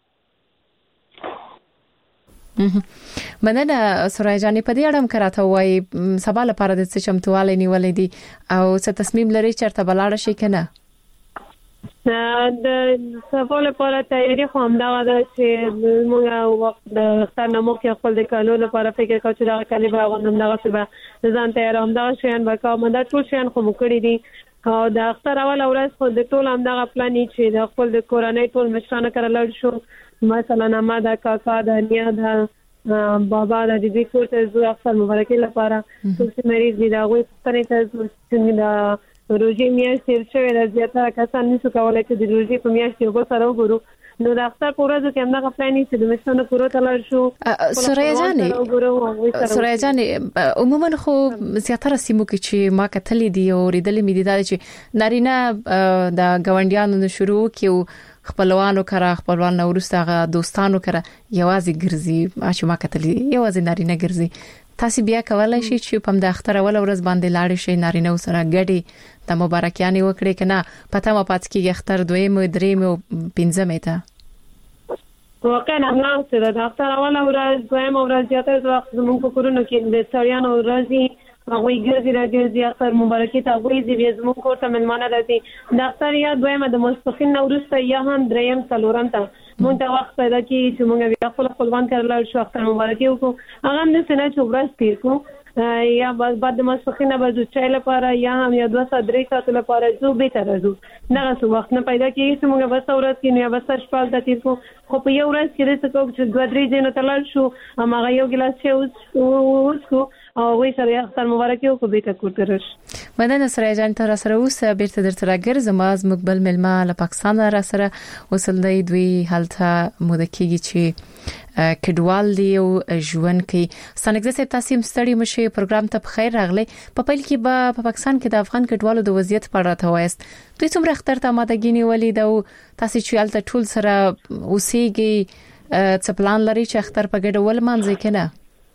مننه سورای جانې. په دې اړه هم کراته وایي سبا لپاره د څه چمتووالی نیولې دي او څه تصمیم لري چېرته به لاړه شي که نه؟ د سبا لپاره تیاری خو همدغه ده چې موږ وخت د اختر نه مخکې خپل د کالو لپاره فکر کوو چې دغه کالي به اغوندم، دغسې به د ځان تیاره همدغه شیان به کوم. دا ټول شیان خو مو کړي دي. او د اختر اوله ورځ خو د ټول همدغه پلان یې چې د خپل د کورنۍ ټول مشرانو کره لاړ شو. مثلا اما د کاکا د نیا د بابا د دې کور ته ځو اختر مبارکي لپاره. څوک چې مریض دي د هغوی پوښتنې ته ځو چې د روژې میاشت تېر شوې ده، زیاتره کسان نشو کولی چې د روژې په میاشت کې یو بل سره وګورو. نو د اختر په ورځو کې همدغه پلان یې چې د مشرانو کورو ته لاړ شو. سوریا جانې سوریا جانې عموما خو زیاتره سیمو کې چې ما کتلې دي او ریدلې مې دي دا چې نارینه د ګاونډیانو د شروع کې خپلوانو کرا خپلوان نو ورسته دوستانو کرا یوازې ګرځي، چې ما کتلې یوازې نارینه ګرځي. تاسو بیا کولای شئ چې په د اختر اول ورځ باندې لاړ شئ، نارینه سره ګډي د مبارکیانې وکړي کنه پته ما پات کې اختر دویم دریم او پنځم ته. واقعا همغه څه ده. اختر اول ورځ دویم ورځ زیاتره وخت زموږ په کورونو کې د سړیانو ورځي هغوی ګرځي راګرځي اختر مبارکي ته هغوی ځي، زموږ کور ته مېلمانه راځي. د اختر یا دویمه د ماسپښین نه وروسته یا هم دریم څلورم ته مونږ ته وخت پیدا کېږي چې مونږ بیا خپل خپلوان کره لاړ شو، اختر مبارکي وکړو. هغه هم داسې نه چې ورځ تېر کړو یا بعد د ماسپښین نه به ځو چای لپاره یا هم یا دوه ساعت درې ساعتو لپاره ځو بېرته راځو. دغسې وخت نه پیدا کېږي چې مونږ بس ورځ کې نو یا بس شپه هلته تېر کړو. خو په یو ورځ کې داسې کوو چې دوه درې ځایونو ته لاړ شو، هماغه یو ګیلاس چای وڅښو او هغوی سره اختر مبارکي وکړو، بېرته کور ته راشو. مننه سوریا جان ته را سره اوسه بیرته درته راګرځم. زموږ بل مېلمه له پاکستان را سره وصل دی. دوی هلته موده کېږي چې کډوال دی او ژوند کوي. ستانګزه صاحب تاسو هم ستړي مشه پروګرام ته بخیر راغلی. په پیل کې به په پاکستان کې د افغان کډوالو د وضعیت په اړه تاسو دوی څومره اختر ته مادګینی ولید او تاسو چې هلته ټول سره اوسېږي څه پلان لري چې اختر په ګډه ول مانځي کنه؟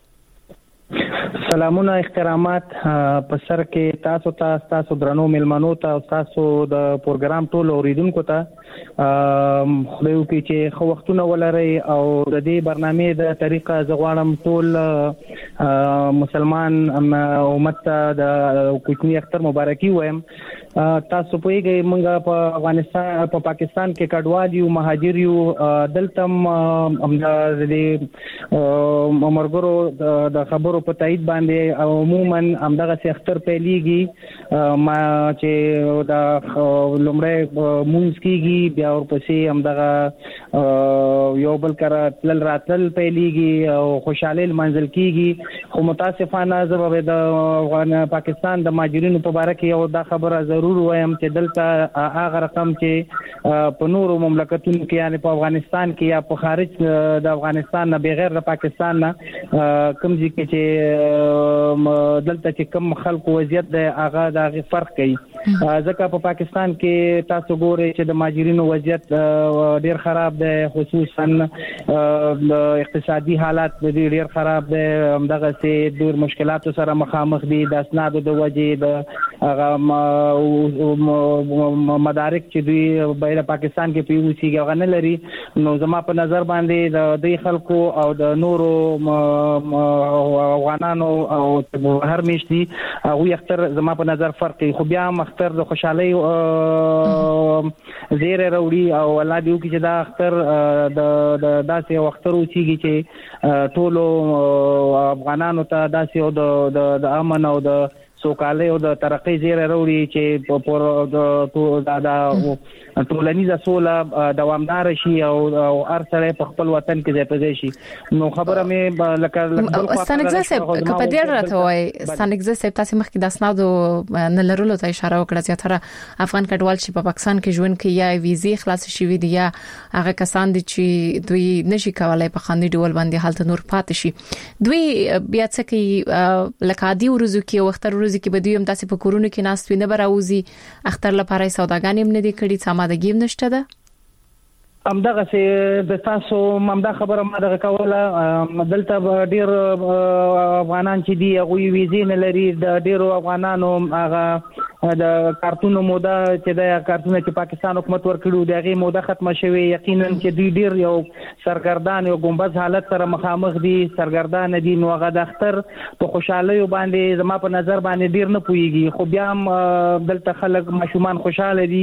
سلامونه احترامات په سر کې تاسو ته تاسو درنو ملمنو ته تاسو د پروګرام ټول اوریدونکو ته خو یو چې خو وختونه ولري او د دې برنامه د طریقه زغوانم ټول مسلمان امت ته د کوچنی اختر مبارکي وایم. تاسو پوهیږئ موږ په افغانستان په پاکستان کې کډوال یو مهاجر یو دلته هم د دې مرګرو د خبرو په تایید باندې عموما همدغه اختر پیلېږي ما چې د لومړی مونږ کېږي بیا ورپسې همدغه یو بل کرا تل راتل پیلېږي او خوشاله منزل کېږي. خو متاسفانه زه به د پاکستان د مهاجرینو په اړه کې یو دا خبره ضرور وایم چې دلته هغه رقم چې په نورو مملکتونو کې یعنی په افغانستان کې یا په خارج د افغانستان نه بغیر د پاکستان نه کوم ځکه چې دلته چې کوم خلکو وضعیت د هغه د فرق کوي. ځکه په پاکستان کې تاسو ګورئ چې د مهاجرینو وضعیت ډیر خراب دی، خصوصا د اقتصادي حالات ډیر خراب دی، همدغه سي ډیر مشکلات سره مخامخ دي. د اسنادو د وجې د هغه مدارک چې دوی بهر پاکستان کې پیوسیږي هغه نه لري. نو زما په نظر باندې د دې خلکو او د نورو افغانانو او هر میشتي هغه اختر زما په نظر فرق کوي. خو بیا اختر د خوشحالي زیره وروړي او الله دې وکړي چې دا اختر د داسې اختر وچیږي چې ټول افغانانو ته داسې او د امن او د سوکالۍ او د ترقۍ زیره وروړي چې په د ټولنیزه سوله دوامدار شي او هر سړی په خپل وطن کې ځای په ځای شي. نو خبره مې لکه ستانګزه صاحب کپه ډیر راته وای ستانګزه صاحب تاسو مخکې د اسنادو نه لرلو ته اشاره وکړه چې تر افغان کډوال چې په پاکستان کې ژوند کوي یا ویزې خلاص شي وي یا هغه کسان دي چې دوی نشي کولای په خاندي ډول باندې حالت نور پاتې شي دوی بیا څه کوي لکه عادي ورځو کې وختر ورځو کې بدویم تاسو په کورونو کې ناست وینه براوزي اختر لپاره سوداګانې هم نه دي کړي سمادګي هم نشته ده همدغه چې د تاسو همدا خبره ما دغه کوله دلته ډیر افغانان چې دی هغه ویزې نه لري د ډیرو افغانانو هغه د کارتونو موده چې د کارتونو چې پاکستان حکومت ورکړو دغه موده ختمه شوه یقینا چې دوی ډیر یو سرګردان یو ګمبز حالت سره مخامخ دي سرګردان دي نو هغه د اختر په خوشحالي باندې زما په نظر باندې ډیر نه پويږي خو بیا دلته خلک مشومان خوشاله دي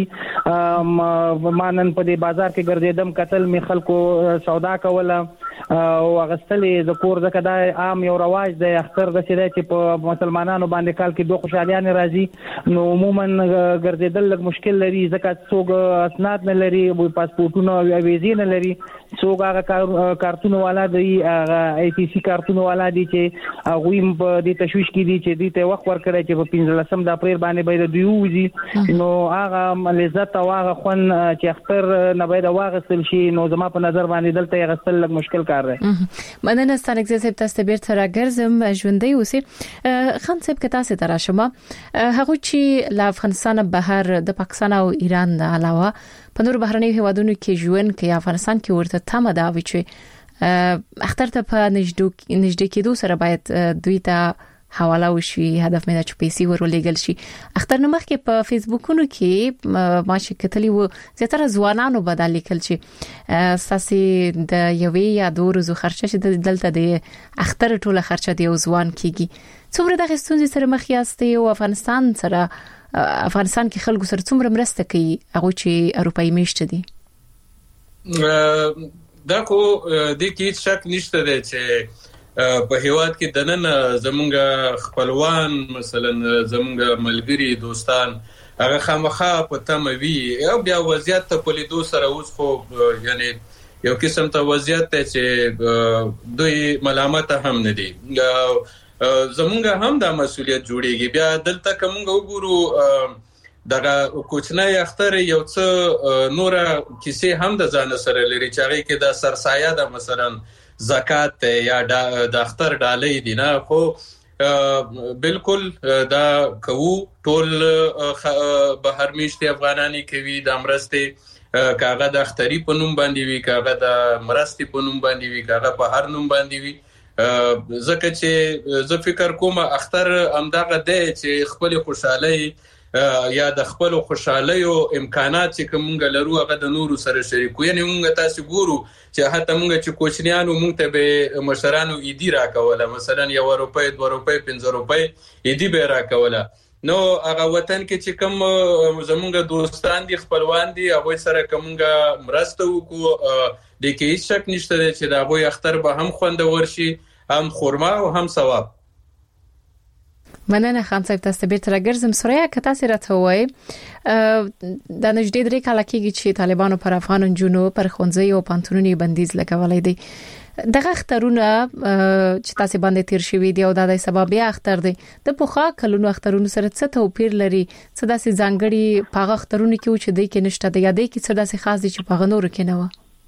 مانن په دې بازار کې ګرځیدم قتل می خلکو سودا کوله او غستلې د کور زکه د عام یو رواج د اختر د سیده چې په مسلمانانو باندې کال کې دوه خوشالیان راځي نو عموما ګرځیدل لږ مشکل لري ځکه څوک اسناد نه لري پاسپورتونه او ویزې نه لري څوک هغه کارتونو والا دی هغه ای ټي سي کارتونو والا دی چې هغه په دې تشويش کې دي چې دې ته وخت ورکړي چې په پنځلسم د اپریل باندې به دوی وځي نو هغه لذت او هغه خون چې اختر نه باید واغسل شي نو زما په نظر باندې دلته یې غسل لږ مشکل کار دی. مننه ستانګزه صاحب تاسو به تر راګرزم ژوندۍ اوسئ خان صاحب که تاسو تر شمه هغه چې ل افغانستان بهر د پاکستان او ایران نه علاوه په نور بهرنی هیوادونو کې ژوند کوي افغانستان کې ورته تمه دا وي چې اختر ته په نږدې کېدو سره باید دوی ته حواله وشي هدف مې دا چې پیسې ورولېګل شي اختر نه مخکې په فیسبوکونو کې ما چې کتلی و زیاتره ځوانانو بدل لیکل چې ساسي د یوې یا دوه ورځې خرچه چې دلته د اختر ټوله خرچه دی او ځوان کیږي څومره د غستونځ سره مخ یاستي او افغانستان سره افغانستان کې خلکو سره څومره مرسته کوي هغه چې اروپאי میشته دي دا خو د کې شک نشته دی چې په هیواد کې دنن زمونږ خپلوان مثلا زمونږ ملګری دوستان هغه خامخا په تموي او بیا وضعیت په لیدو سره اوس خو یعنی یو قسم ته وضعیت ته چې دوی ملامت هم نه دي زمونږ هم دا مسولیت جوړیږي بیا دلته کومه وګورو دغه کوچنی اختر یو څه نور کیسه هم د ځان سره لري چې هغه کې د سرسایه د مثلا زکات یا د اختر ډالۍ دي نه خو بالکل دا کوو ټول بهر میشتي افغانانی کوي د امرسته کاغه د اختری په نوم باندې وی کاغه د مرستي په نوم باندې وی کاغه په هر نوم باندې وی زکه چې زه فکر کوم اختر امداغه دی چې خپل خوشحالي یا د خپل خوشحالي او امکانات چې کومګ لرو هغه د نورو سره شریکو یعنی موږ تاسو ګورو چې حتی موږ چې کوچنیانو موږ ته به مشرانو ایدی راکوله مثلا یو روپۍ دوه روپۍ پنځه روپۍ ایدی به راکوله نو هغه وطن کې چې کوم زمونږ دوستان دي خپلوان دي هغه سره کومګ مرسته وکړو د کې هیڅ شک نشته چې دا هغه اختر به هم خوندور شي هم خورما او هم ثواب. مننه خان صاحب تاسو به تر ګرځم سوریا که تاسو راته وای د نږدې درې کال کې چې طالبانو پر افغان جنو پر خونځي او پانتونونی بندیز لګولای دي دغه اخترونه چې تاسو باندې تیر شوی دی او د سبب بیا اختر دی د پوخا کلونو اخترونو سره څه توپیر لري څه داسې ځانګړي پاغه اخترونه کې چې د کې نشته د یادې کې څه داسې خاص دي چې پاغه نور کې نه و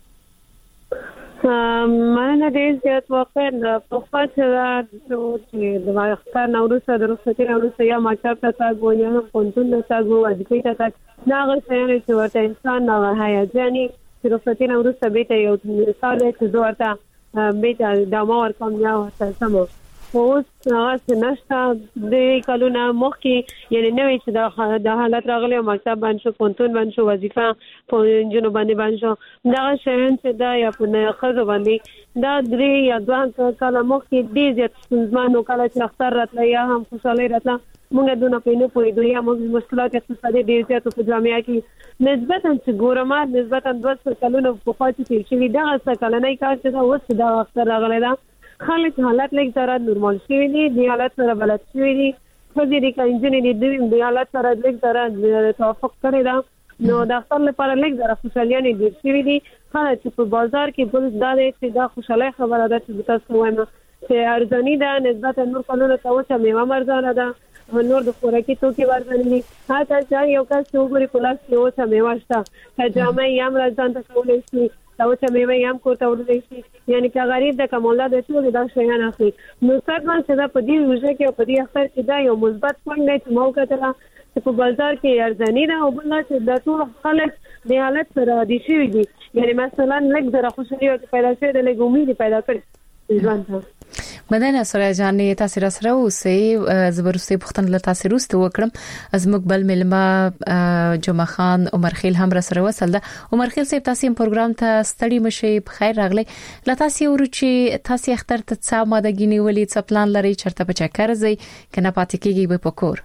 مننه دې زیات واقع په خاطر چې د اختر نوروز د رخصتي نوروز یا ماچاپ تاسو یا پونتون تاسو وځي ته ناغه سره چې ورته انسان ناغه هیجاني چې رخصتي نوروز به ته یو مثال چې ورته به د ما ورکوم یا ورته سمو اوس هغه نشته د کلونه مخکې یعنی نوې چې د حالت راغلی مکتب باندې شو پونتون باندې شو وظیفه په جنوب باندې باندې شو دا شین چې دا یا په خزو باندې دا درې یا دوه کاله مخکې دې زیات ځمانو کله چې اختر راتله یا هم خوشاله راتله موږ دونه په نه پوهېدو یا موږ مشکلات اقتصادي ډېر زیات په جامعه کې نسبتا چې ګورما نسبتا دوه سوه کلونو پخوا چې تېر شوي دغه څه کلنی کار چې دا اوس دغه اختر راغلی ده خلک حالت لږ ذره نورمال شوي دي د حالت سره بلد شوي دي ښځې دي که نجونې دي دوی د حالت سره لږ ذره توافق کړی ده نو د اختر لپاره لږ ذره خوشحالیانې ډېر شوي دي خلک چې په بازار کې بل دا دی چې دا خوشحالۍ خبره ده چې تاسو وایم چې ارزاني ده نسبتا نور کلونو ته وچه میوه هم ارزانه ده نور د خوراکي توکي ارزانه دي حتی چې یو کس چې وګوري په لاس کې وچه میوه شته که جامې یې هم ځان ته کولی شي دا وچه میوه یې هم کور ته وړلی شي یعنې که غریب ده که مالدار دی ټول دا شیان اخلي نو سږکال چې دا په دې روژه کې او په دې اختر کې دا یو مثبت پوینټ دی چې ما وکتله چې په بازار کې ارزاني ده او بل دا چې دا ټول خلک د حالت سره عادي شوي دي یعنې مثلا لږ ذره خوشحالي ورته پیدا شوې ده لږ امید یې پیدا کړی ژوند ته مدنه سره جانې تاسو را سره اوسئ زبرسته پختن له تاسو روسته وکړم از موږ بل ملما جمعه خان عمر خیل هم را سره وصل ده عمر خیل صاحب تاسو پروګرام ته ستړي مشي په خیر راغلی لا تاسو ورچی تاسو اختر ته څه ماده غنی ولې څه پلان لري چرته په چکر زی کنه پاتې کیږي به پکور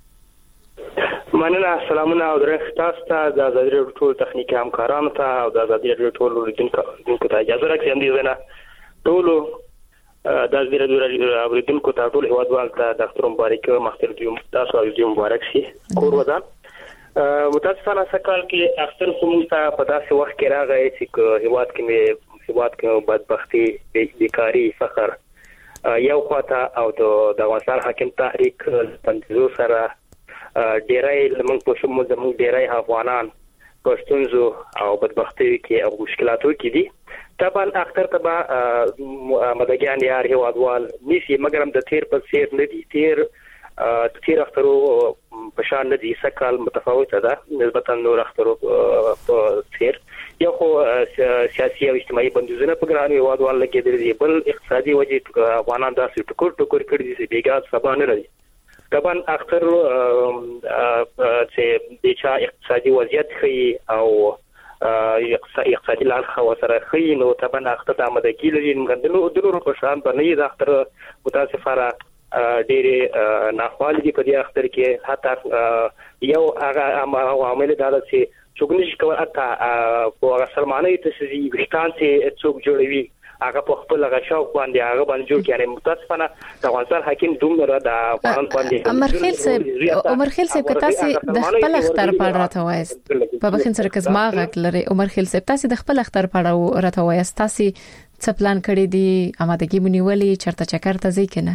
مننه سلامونه او درخت تاسو ته د ازادي ټول تخنیکی همکارانو ته او د ازادي ټول لیدونکو ته اجازه راکړئ هم دې نه ټول د ازادي اوریدونکو ته ټول هیوادوال ته د اختر مبارک مختر دی تاسو او دې مبارک شي کور ودان متاسفانه سکال کې اختر کوم ته په داسې وخت کې راغی چې هیواد کې مې هیواد کې بدبختی بیکاری فقر یو خواته او د افغانستان حاکم تحریک تنظیم سره ډیرای لمن په شمول زموږ ډیرای افغانان پښتونزو او بدبختی کې او مشکلاتو کې دي طبعا اختر تبا مدګیان یار هیوادوال نيسي مګرم د تیر په سیر ندي تیر تیر اخترو په شان ندي سکال متفاوته ده نسبتا نور اخترو په سیر یو خو سیاسي او اجتماعي بندیزونه په ګران هیوادوال لګیدل دي بل اقتصادي وجې افغانان داسې ټکر ټکر کړی دي چې بیګا سبا نه لري طبعا اختر چې د چا اقتصادي وضعیت خي او اقتصادي لار خو سره خي نو طبعا اختر د آمدګي لري غندلو دلو په شان باندې د اختر متاسفانه ډېر ناخوالي دي په دې اختر کې حتی یو هغه عوامل دا چې څوګنيش کول اته په سلمانه ته وشتان چې څوک جوړوي هغه په خپل غشاو باندې هغه باندې جوړ کړي متاسفانه د افغانستان حاکم دومره د افغان باندې عمر خیل صاحب عمر خیل صاحب تاسو د خپل اختر په اړه راته وایست په بخین سره کزما غک لري عمر خیل صاحب تاسو د خپل اختر په اړه راته وایست تاسو څه پلان کړی دی آمادګي مونیولې چرته چکر ته ځي کنه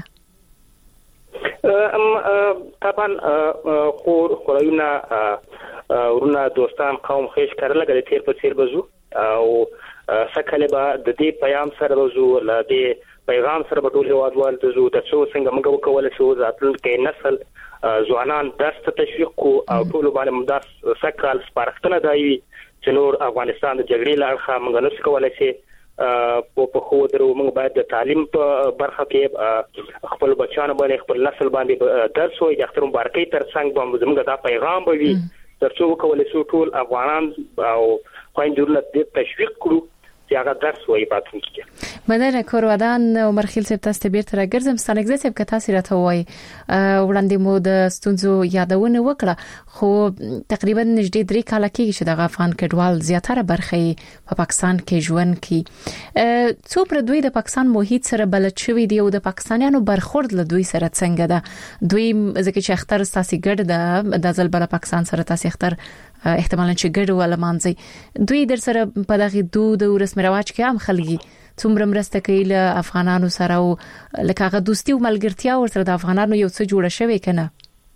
ام طبعا خور خورایونه ورونه دوستان قوم خېش کړل غلې تیر په تیر بزو او سکهله به د دې پیغام سره وزو ل دې پیغام سره په ټول هیوادوال ته زو د څو څنګه موږ وکول شو ځاتل کې نسل ځوانان درس تشویق کو او ټول باندې مدار سکهال سپارښتنه دی چې نور افغانستان د جګړې لارخه موږ نس کولای شي په په خو درو موږ باید د تعلیم په برخه کې خپل بچیانو باندې خپل نسل باندې درس وي د اختر مبارکي تر څنګ باندې موږ دا پیغام به وي ترڅو وکول شو ټول افغانان او خويندو له تشویق کړو چې هغه درس وایي پاتون کې مننه کورودان عمر خیل صاحب تاسو بیرته راګرځم ستانګزه صاحب که تاسو راته وایي وړاندې مو د ستونزو یادونه وکړه خو تقریبا نږدې درې کال کې چې د افغان کډوال زیاتره برخه په پاکستان کې ژوند کوي څو پر دوی د پاکستان محیط سره بلد شوی دی او د پاکستانیانو برخورد له دوی سره څنګه ده دوی ځکه چې اختر تاسو ګډ ده د ځل بل پاکستان سره تاسو اختر احتمالاً چې ګډ ولا مانځي دوی در سره په دغه دود او رسم رواج کې هم خلګي څومره مرسته کوي له افغانانو سره او لکه هغه دوستي او ملګرتیا ورسره د افغانانو یو څه جوړه شوی کنه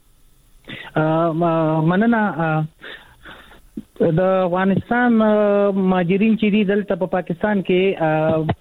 مننه د افغانستان مهاجرین چې دي دلته په پاکستان کې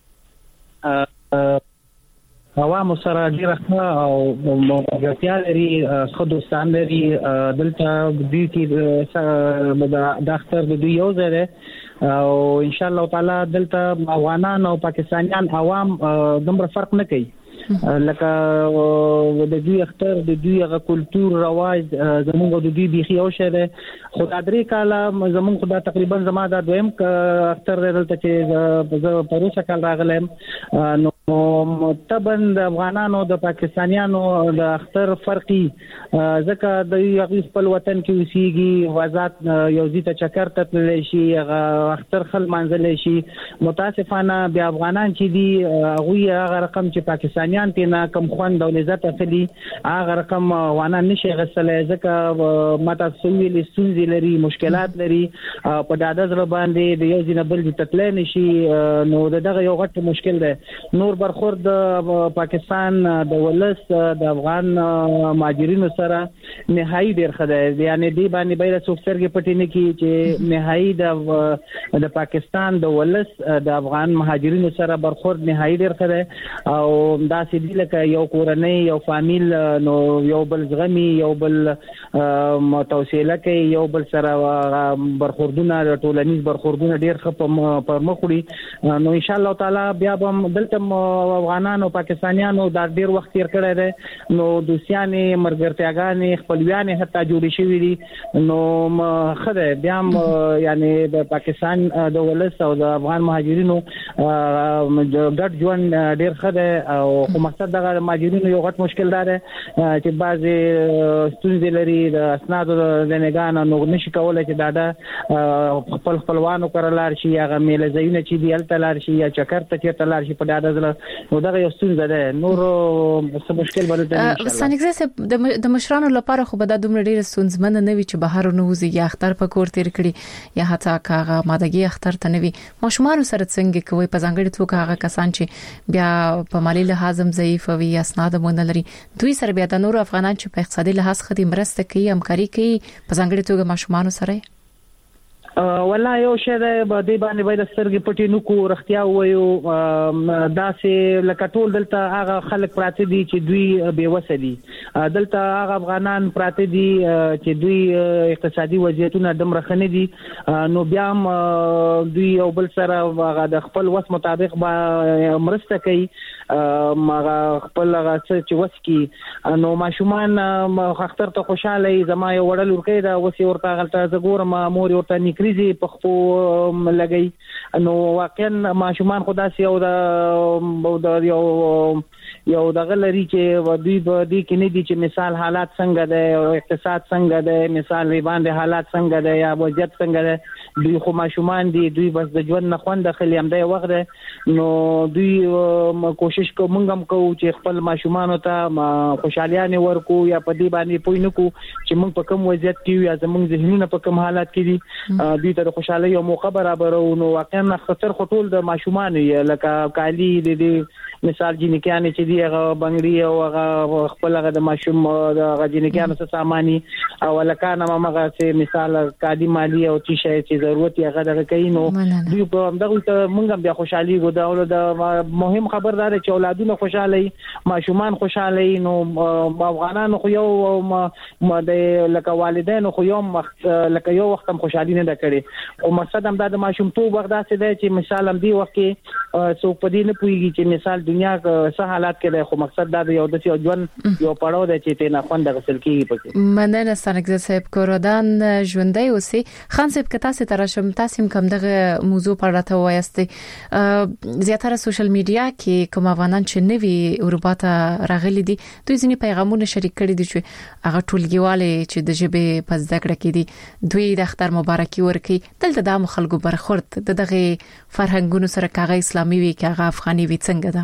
عوام سره ډیره او ملګرتیا لري خو دوستان لري دلته دوی کې د اختر د دوی یو ځای او ان شاء الله تعالی دلته افغانان او پاکستانیان عوام دومره فرق نه کوي لکه د دوی اختر د دوی غو کلچر رواج زموږ د دوی بيخي او شه ده خدای درې کاله زموږ خدای تقریبا زما د دویم اختر دلته چې په پروسه کال راغلم نو او طبعا د افغانانو د پاکستانیانو د اختر فرقي ځکه د یو خپل وطن کې اوسېږي وزات یو ځای ته چکر ته تللی شي اختر خل منځلی شي متاسفانه بیا افغانان چې دي هغوی هغه رقم چې پاکستانیان ته نه کم خوند او لذت اخلي هغه رقم افغانان نشي غسلی ځکه ماته سویل ستونزې لري مشکلات لري په ډاډه زړه باندې د یو ځای نه بل ځای ته تللی نشي نو دغه یو غټ مشکل دی. نور برخورد پاکستان د ولس د افغان مهاجرینو سره نهایي ډیر خدای یعنی دی باندې بیره څوکترګې پټې نه کی چې نهایي د د پاکستان د ولس د افغان مهاجرینو سره برخورد نهایي ډیر خدای او دا سې لکه یو کورنۍ یو فامیل نو یو بل زغمي یو بل متوسله کوي یو بل سره برخوردونه ټولنیز برخوردونه ډیر خپ پر مخ وړي نو ان شاء الله تعالی بیا به دلته افغانانو پاکستانیانو دا ډیر وخت تیر کړی دی نو دوستیانې مرګرتیاګانې خپلویانې حتی جوړې شوې دي نو خدای بیا یعنی د پاکستان د ولس او د افغان مهاجرینو ګډ ژوند ډیر خدای او خو مقصد دغه مهاجرینو یو غټ مشکل دی چې بعضې ستونزې لري د اسنادو د نګانو نو نشي کولی چې دا د خپل خپلوانو کره لاړ شي هغه میله ځایونه چې دي هلته لاړ شي یا چکر ته چېرته لاړ شي په ډاډه زړه نو دغه یو ستونزه ده نور څه مشکل به دلته نه شي. سانګزه صاحب د مشرانو لپاره خو به دا دومره ډیره ستونزمنه نه وي چې بهر نه وځي یا اختر په کور تیر کړي یا حتی کاغه مادګي اختر ته نه وي ماشومان سره څنګه کوي په ځانګړي توګه هغه کسان چې بیا په مالی لحاظ هم ضعیف وي یا اسناد مونږ لري دوی سره بیا د نور افغانان چې په اقتصادي لحاظ خدي مرسته کوي همکاري کوي په ځانګړي توګه ماشومان سره والله یو شی د باندې باندې باید سترګې پټې نو کو رختیا وایو داسې لکه ټول دلته هغه خلک پراته دي چې دوی بې وسه دي دلته هغه افغانان پراته دي چې دوی اقتصادي وضعیتونه دمره خنه دي نو بیا دوی یو بل سره هغه د خپل وس مطابق به مرسته کوي هغه خپل هغه چې وس کی نو ماشومان اختر ته خوشاله زما یو وړل ورکې دا وسی ورته غلطه زګور ما مور ورته نکري زی په خو لګي نو واقعا ماشومان خدا سي او د یو یو دغه لري چې دوی په دې کې نه دي چې مثال حالات څنګه ده او اقتصاد څنګه ده مثال باندې حالات څنګه ده یا وضعیت څنګه ده دوی خو ماشومان دي دوی بس د ژوند نه خوند خلی هم دی وخت ده نو دوی کوشش کوو موږ هم کوو چې خپل ماشومان ته خوشالیانه ورکو یا په دې باندې پوي نه کو چې موږ په کوم وضعیت کې یا زموږ ذهنونه په کوم حالات کې دي دوی ته خوشاله یو موقع برابرو نو واقعا خطر خطول د ماشومان لکه کالی د مثال جنکیان چې دی هغه بنگړي او هغه خپل هغه د ماشوم د جنکیان څخه ساماني او لکانه ماغه چې مثال کادي مالی او چې شي چې ضرورت یې هغه دغه کوي نو دوی په دغه موږ بیا خوشحالي غو دا د مهم خبردار چې اولادونه خوشاله ماشومان خوشاله نو افغانانو خو یو د لکه والدین خو یو لکه یو وخت هم خوشحالي نه کړي او مقصد هم د ماشوم تو وخت داسې دی چې مثال هم دی وخت کې څو په دې نه پويږي چې مثال دنیا څه حالات کې دی خو مقصد دا یو د یو ژوند یو پړاو دی چې ته نه خوند غسل کیږي پکې مننه سانګزه صاحب کوردان ژوندۍ اوسي خان صاحب کته سي ترشم تاسو کوم دغه موضوع پر راته وایستي زیاتره سوشل میډیا کې کوم افغانان چې نوي اروپا ته راغلي دي دوی ځینې پیغامونه شریک کړي دي چې هغه ټولګیواله چې د ژبې په زده کړه کې دي دوی د اختر مبارکي ورکي دلته د خلکو برخورد د دغه فرهنګونو سره کاغه اسلامي وي کاغه افغاني وي څنګه ده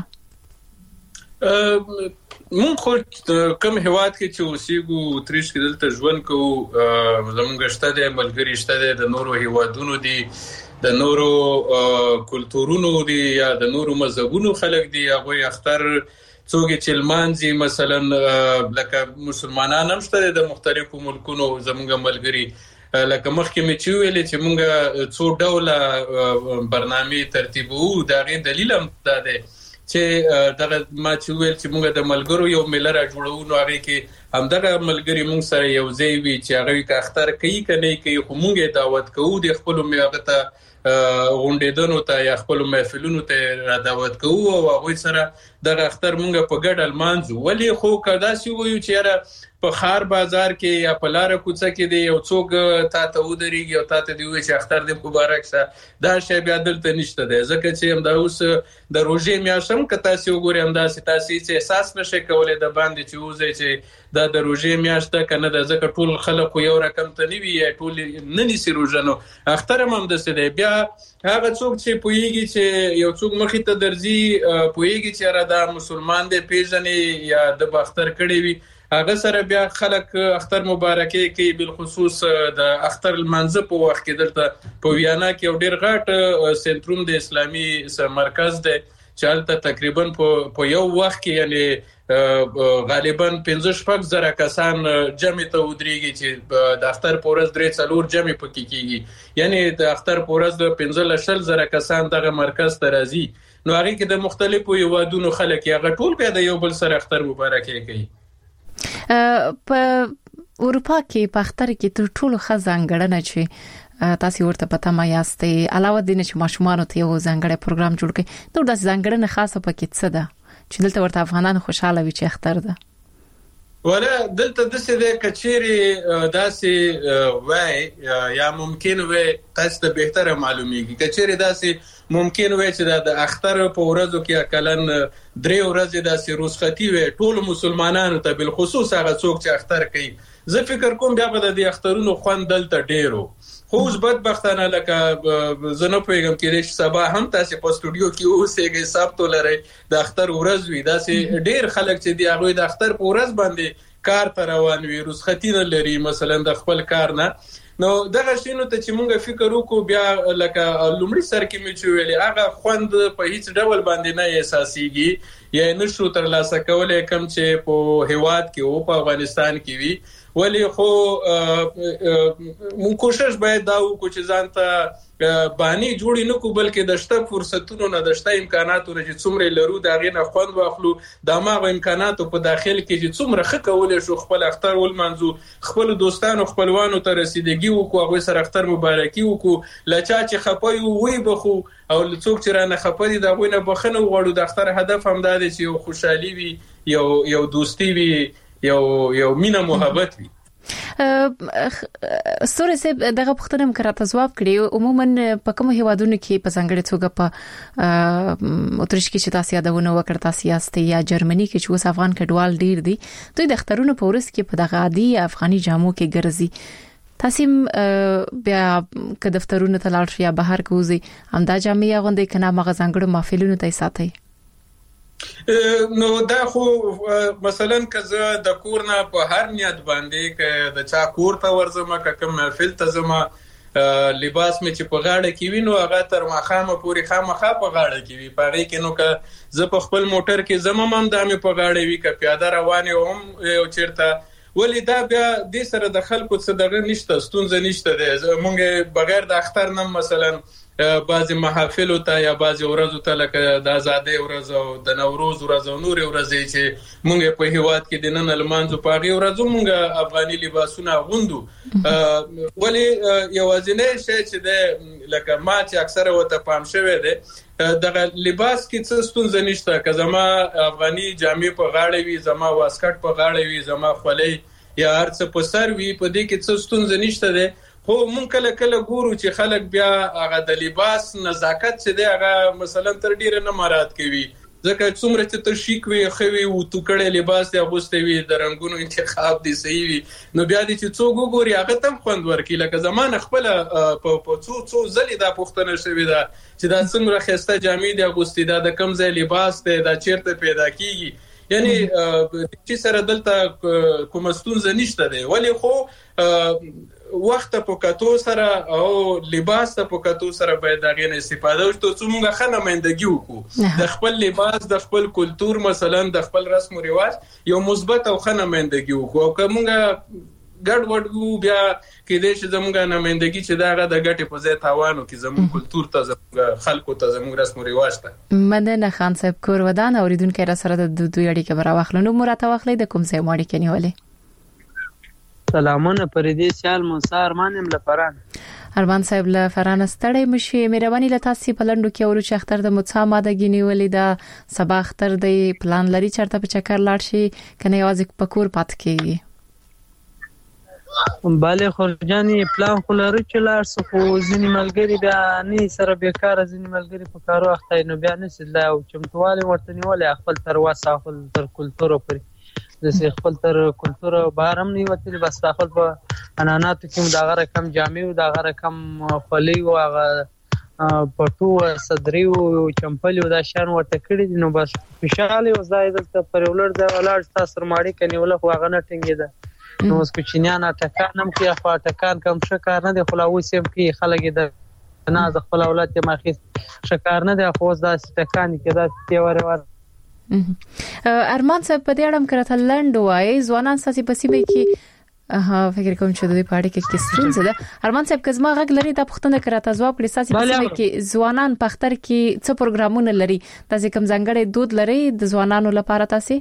مونږ خو کوم هواد کې چې اوسېګو تریش کې دلته ژوند کوو زموږ شته د ملګری شته د نورو هوادونو دي د نورو کلتورونو دي یا د نورو مذهبونو خلک دي هغه اختر څوګه چې لمانځي مثلا لکه مسلمانان هم شته د مختلفو ملکونو زموږ ملګری لکه مخکې مې چې ویلې چې مونږ څو ډوله برنامه ترتیبو دا غي دلیل هم ده چې دغه ما چې ویل چې موږ د ملګرو یو مل را جوړو نو هغه کې همدغه ملګری موږ سره یو ځای وي چې هغه کا اختر کوي کنه کوي خو موږ دعوت کوو د خپل میغه ته غونډیدنو ته یا خپل محفلونو ته را دعوت کوو او هغه سره دغه اختر موږ په ګډه لمانځو ولی خو کدا سی ویو چې را په خار بازار کې یا په لار کوڅه کې دی یو څوک تا ته ودرېږي او تا ته دی وایي چې اختر دې مبارک شه دا شی بیا دلته نشته دی ځکه چې همدا اوس د روژې میاشت هم که تاسې وګورئ همداسې تاسې هېڅ احساس نشئ کولی د باندې چې وځئ چې دا د روژې میاشت ده که نه ده ځکه ټول خلک یو رقم ته نه وي یا ټول نه نیسي روژه نو اختر هم همداسې دی بیا هغه څوک چې پوهېږي چې یو څوک مخې ته درځي پوهېږي چې یاره دا مسلمان دی پېژنې یا د به اختر کړی وي هغه سره بیا خلک اختر مبارکي کوي بالخصوص د اختر لمانځه په وخت کې دلته په ویانا کې یو ډېر غټ سنټروم د اسلامي مرکز دی چې هلته تقریبا په یو وخت کې یعنی غالبا پنځه شپږ زره کسان جمع ته ودرېږي چې د اختر په ورځ درې څلور جمع پکې کېږي یعنی د اختر په ورځ د پنځه شل زره کسان دغه مرکز ته راځي نو هغې کې د مختلفو هېوادونو خلک هغه ټول بیا د یو بل سره اختر مبارکي کوي. په اروپا کې په اختر کې تر ټولو ښه ځانګړنه چې تاسو ورته پته ما یاستئ علاوه د نش ماشومان ته یو ځانګړی پروګرام جوړ کړي نو د ځانګړنه خاصه پکې څه ده چې دلته ورته افغانان خوشاله وي چې اختر ده ولا دلته د څه د کچيري داسې وای یا ممکن وای تاسو ته بهتره معلومیږي کچيري داسې ممکن وای چې د اختر په ورځو کې اکلن درې ورځې داسې روزختی وای ټول مسلمانانو ته بل خصوص هغه څوک چې اختر کوي زه فکر کوم بیا به د اخترونو خوند دلته ډیرو خو اوس بدبختانه لکه زه نه پوهېږم کېدای شي سبا هم تاسې په سټوډیو کې اوسېږئ سبت ولرئ د اختر ورځ وي داسې ډېر خلک چې دي هغوی د اختر په ورځ باندې کار ته روان وي رخصتي نه لري مثلا د خپل کار نه نو دغه شینو ته چې مونږ فکر وکړو بیا لکه لومړي سر کې مې چې ویلې هغه خوند په هیڅ ډول باندې نه احساسېږي یا نشو ترلاسه کولی کوم چې په هېواد کې و په افغانستان کې وي ولی خو مون کوشش باید دا وکړو چې ځان ته بانی جوړی نه کو بلکې د شته فرصتونو نه د شته امکاناتو نه چې څومره لرو دا غي نه خوند واخلو د ماغه امکاناتو په داخل کې چې څومره ښه کولای شو خپل اختر ولمنځو خپل دوستانو خپلوانو ته رسیدګي وکړو هغه سره اختر مبارکي وکړو لچا چې خپوي وي بخو او څوک چې رانه خپدي دا غوینه بخنه وغوړو د اختر هدف هم دا دی چې یو خوشحالي وي یو یو دوستی وي یو یو مینا محبت وي سورې سه دغه پښتنم کراته جواب کړی عموما په کوم هیوادونو کې په څنګه توګه په اتریش کې چې تاسو یادونه وکړه تاسو یاستئ یا جرمني کې چې اوس افغان کډوال ډیر دي دوی د اخترونو په ورځ کې په دغه عادي افغاني جامو کې ګرځي تاسو بیا که دفترونو ته لاړ شئ یا بهر کوزي همدا جامې غوندې کنه مغه ځنګړو محفلونو ته ساتي نو دا خو مثلا کزه د کور نه په هر نیت باندې ک د چا کور ته ورځم ک کوم محفل ته زما لباس می چې په غاړه کې وینو هغه تر ماخامه پوری خامخا په غاړه کې وي پاره کې نو ک زه په خپل موټر کې زما هم د مې په غاړه وي ک پیاده روانه هم یو چیرته ولی دا بیا د سره د خلکو څخه دغه نشته ستونزه نشته ده مونږ بغیر د اختر نم مثلا بعضی محافل ته یا بعضی ورځو ته لکه د آزادۍ ورځ او د نوروز ورځ او نور ورځې چې مونږ په هیواد کې د نن لمانځو په هغه ورځو مونږ افغاني لباسونه غوندو ولی یوازینی شی چې د لکه ما چې اکثره وته پام شوی دی دغه لباس کې څه ستونزه نشته که زما افغاني جامې په غاړه وي زما واسکټ په غاړه وي زما خولۍ یا هر څه په سر وي په دې کې څه ستونزه نشته ده خو مونږ کله کله ګورو چې خلک بیا هغه د لباس نزاکت چې دی هغه مثلا تر ډیره نه مراعات کوي ځکه څومره چې تر شیک وي خوي او تو کړه لباس دی اغوستي وي د رنگونو انتخاب دی صحیح وي نو بیا دې چې څوک وګوري هغه تم خوند ورکړي لکه زمانه خپل په څو څو ځلې دا پوښتنه شوې ده چې دا څومره خسته جامې دی اغوستي دا د کم ځای لباس دی دا چیرته پیدا کیږي یعنی چې سره دلته کوم ستونزه نشته دی ولی خو وخت په کتو سره او لباس په کتو سره باید دغه نه استفاده وشي ته څومره خنمندګي وکړو د خپل لباس د خپل کلچر مثلا د خپل رسم او رواج یو مثبت او خنمندګي وکړو او کومه ګډ وډ بیا کې دې چې زموږه نمائندګي چې داغه د ګټې په ځای تاوانو کې زموږ کلچر ته زموږ خلکو ته زموږ رسم او رواج ته مننه خان صاحب کور ودان اوریدونکو را سره د دوی اړیکه برا واخلنو مراته واخلې د کوم ځای ماړي کې نیولې سلامونه پردې سیال موسار مانم لفران ارمان صاحب لفران ستړی مشي مهرباني لتاسي پلندو کې ورو چې اختر د متصا ماده غنیولې دا سبا اختر د پلان لري چرته په چکر لاړ شي کنه یوازې پکور پات کیږي bale خورجاني پلان خو لرو چې لاړ سو خو ځینې ملګري بیا نه سره بیکاره ځینې ملګري په کارو اخته نو بیا نه سي لا او چمتواله ورته نیولې خپل تر واسه خپل تر کلتور پرې د خپل تر کلتور بهر هم نه وتلی بس خپل په اناناتو کې دا غره کم جامع دا غره کم خولي او هغه پټو صدري او چمپل او دا شان ورته کړی نو بس خوشاله او زایدل ته پر ولر دا ولاړ تاسو ماړي کني ولا خو هغه نه ټینګي ده نو اوس کوچنیان ټکان هم کې افا ټکان کم شکار نه دی خلاوي سیم کې خلک ده نه د خپل اولاد ته ماخي شکار نه دی خو دا ټکان کې دا تیور ور ارمان صاحب په دې اړه کړه لند وای ځوانان ساسي پسیبه کې ها فکر کوم چې د دې پاړې کې کیسټون زده ارمان صاحب کزما غږ لري د پښتنه کراته ځواب لري ساسي پسیبه کې ځوانان پختر کې څه پروګرامونه لري تاسو کوم ځانګړي دود لري د ځوانانو لپاره تاسو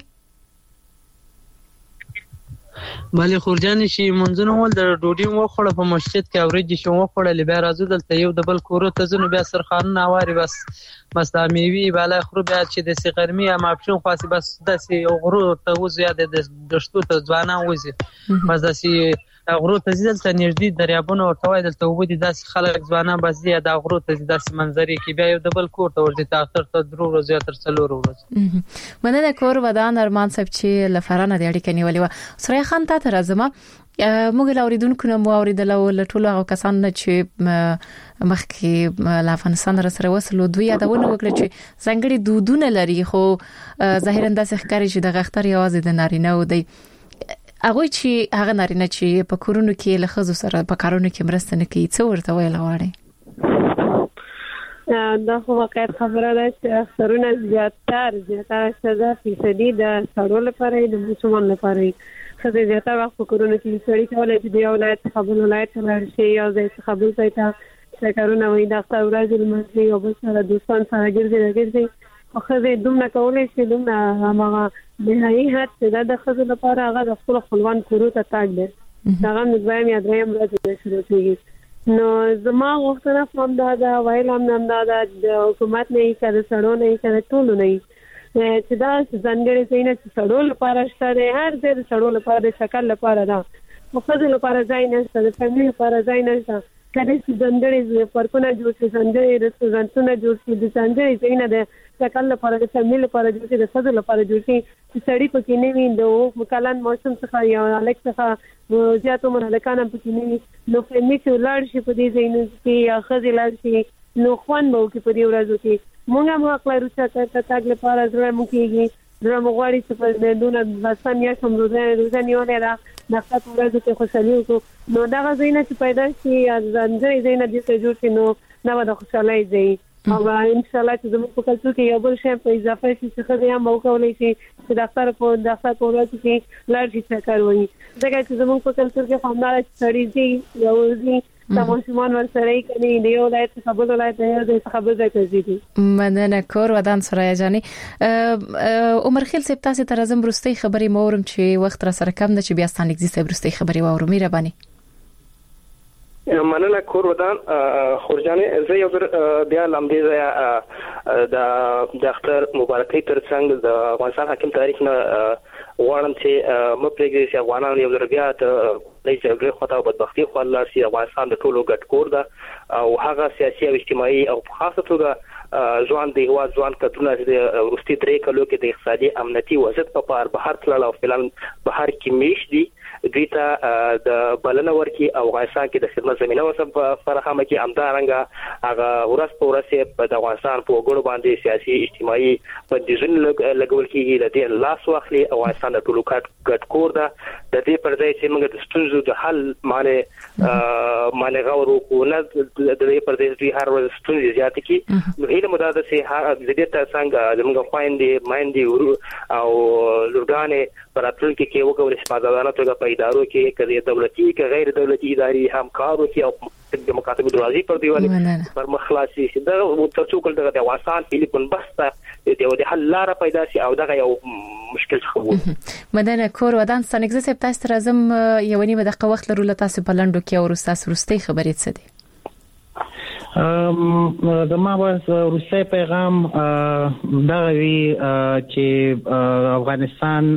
bale خورجاني شي منځنه ول د ډوډۍ مو خوړه په مسجد کې اورېږي شو مو خوړه لبیا راځو دلته یو د بل کورو ته ځنو بیا سرخان ناواري بس بس د میوي bale خرو بیا چې د سیغرمي یا ماپشن خاصي بس د سي غرو ته و زیاده د دشتو ته ځوانان وځي بس د سي غرو ته ځل ته نږدې دریابونه او توای دلته و دي داس خلک ځوانان بس دی د غرو ته داس منظرې کې بیا یو د بل کور ته ورځي ته اخر ته درو ورځي تر څلور ورځي مننه کور ودان ارمان صاحب چې لفرانه د اړیکې نیولې و سره خان ته راځم موږ لاوریدونکو نو اوریدل او لټول هغه کسان چې مخکې له افغانستان سره وصلو دوی یادونه وکړه چې څنګه دودونه لري خو ظاهرا د ښکاری چې د غختر یوازې د نارینه و دی هغه چې هغه نارینه چې په کورونو کې له خزو سره په کارونو کې مرسته نه کوي څه ورته ویل غواړي دا خو واقعا خبره ده چې اکثرونه زیاتره زیاتره شذا فیصدي د سړو لپاره د مسلمان لپاره خزه زیاتره وخت په کورونو کې سړی کولای چې دی ولایت خبر ولایت لري یا ځای خبر ځای ته کارونه وي دا ورځ المنځي او بل سره دوستان سره ګرځي ګرځي خو زه دومره کولای شم دومره هغه نهایي حد دا د خزه لپاره هغه د خپل خپلوان کورو ته تاګ دی دا هم د دویم یا دریم ورځې شروع کیږي نو زما غوښتنه کوم دا دا وایل هم نن دا د حکومت نه یې کړه سړو نه یې کړه ټول نه یې چې دا ځانګړي ځای نه سړو لپاره شته هر ځای سړو لپاره د شکل لپاره دا خو خزه لپاره ځای نه شته د فیملی لپاره ځای نه شته کله چې ځانګړي پارکونه جوړ شي ځانګړي رستورانټونه جوړ شي د ځانګړي ځای نه د شکل لپاره د فیملی لپاره جوړ شي د خزه لپاره جوړ شي چې سړی پکې نه وي د مکلن موسم څخه یا الک څخه زیاتو مرحلکان پکې نه وي نو فیملی چې لاړ شي په دې ځای نه کې یا خزه لاړ شي نو خوان به کې په دې ورځو کې موږ هم خپل روچا ته تاګ لپاره ضروري مو کېږي ضروري مو غواړي چې په دونه بسان یا کوم روزه روزه نیولې را نخښت ورځو کې خوشالي وکړو نو دا غزینه چې پیدا شي ځانګړي زینه دې ته جوړ شي نو نو د خوشالۍ ځای او ان شاء الله چې زموږ په کلتور کې یو بل شی په اضافه شي چې خدای هم وکولای شي چې ډاکټر په ډاکټر په ورځ کې لار شي څکر وایي ځکه چې زموږ په کلتور کې خامدار سړی دي یو ځي تماشمان ورسره کوي دی ولایت خبر ولایت دی خبر ځای دي مننه کور ودان سره جاني عمر خیل سپ تاسو تر زم برستي خبري مورم چې وخت را سره کم نه چې بیا ستانګ زی سپ برستي خبري وورم میره بانی مننه کور ودان خورجاني زه یو بیا لمدې زه د ډاکټر مبارکي ترڅنګ د افغانستان حاکم تاریخ نه غواړم چې مپرېږي چې افغانان یو ځل بیا ته د جګړې خطا او بدبختي خو الله سي افغانستان د ټولو ګډ کور ده او هغه سیاسي او اجتماعي او خاصه توګه ځوان دی هوا ځوان کتونه د ورستي درې کلو کې د اقتصادي امنیتي وضعیت په اړه بهر تلل او فلان بهر کې میش دي دیتا د بلنه ورکی او افغانستان کې د خدمت زمينه وسب فراهمه کې امدارنګه هغه ورس په ورسې په افغانستان په وګړو باندې سیاسي اجتماعي بندیزونه لګول کېږي د دې لاس واخلي او افغانستان د ټولو ګډ کور ده د دې پر ځای چې موږ د ستونزو د حل معنی معنی غوړو کو نه د دې پر ځای چې هر ورځ ستونزې زیات کی نو هیله مداده سي د دې تر څنګه زموږ خويندې مایندې او لورګانې پر اتل کې کې وګورئ چې پازادانه توګه په ادارو کې کړي دولتي کې غیر دولتي اداري همکارو کې او د مکاتب دروازې پر دیوالې پر مخلاصي چې دا ترڅو کول د افغانستان ټلیفون بسته د دې حل لار پیدا شي او دا یو مشکل خو مدنه کور ودان ستنګز سپ تاسو ترازم یو نیمه دقیقه وخت لرو له تاسو په لندو کې او تاسو ورستي خبرې څه دي ام د ما واس روسي پیغام دا وی چې افغانستان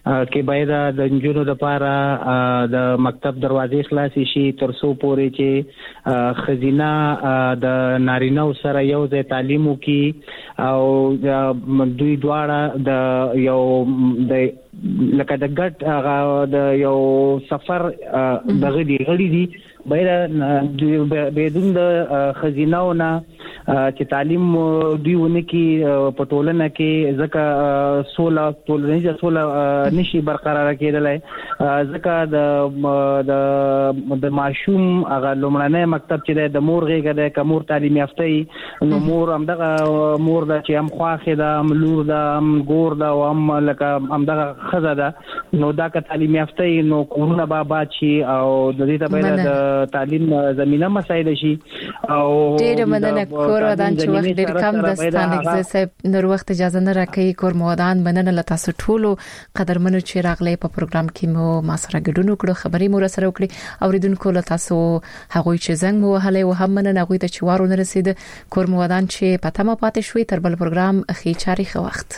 کې باید د جنونو لپاره د مکتب دروازې خلاصې شي تر څو پورې چې خزینه د نارینه سره یو ځای تعلیم وکي او دوی دواړه د یو د لکه د ګټ هغه د یو سفر دغه دی غړي دي باید بدون د خزینهونه چې تعلیم دی ونه کې په ټولنه کې ځکه سوله ټولنیزه سوله نشي برقرار کېدلای ځکه د د د ماشوم هغه لومړنی مکتب چې د مور غېږه د کومور تعلیم یافته نو مور هم دغه مور د چې هم خواخه د هم لور د هم ګور د هم لکه هم دغه خزه ده نو دا که تعلیم یافته نو کورونه به آباد شي او د دې ته باید د تعلیم زمينه مسایل شي او ډېر مننه کور ودان چې وخت ډېر کم دستانه زه نور وخت اجازه نه راکې کور مودان مننه لتاسو ټولو قدرمنو چې راغلي په پروګرام کې مو ما سره ګډون وکړو خبري مو سره وکړي اوریدونکو لتاسو هغوی چې زنګ مو هله و هم مننه غوي ته چې وارو نه رسید کور مودان چې پته ما پاتې شوي تر بل پروګرام اخی چاري خو وخت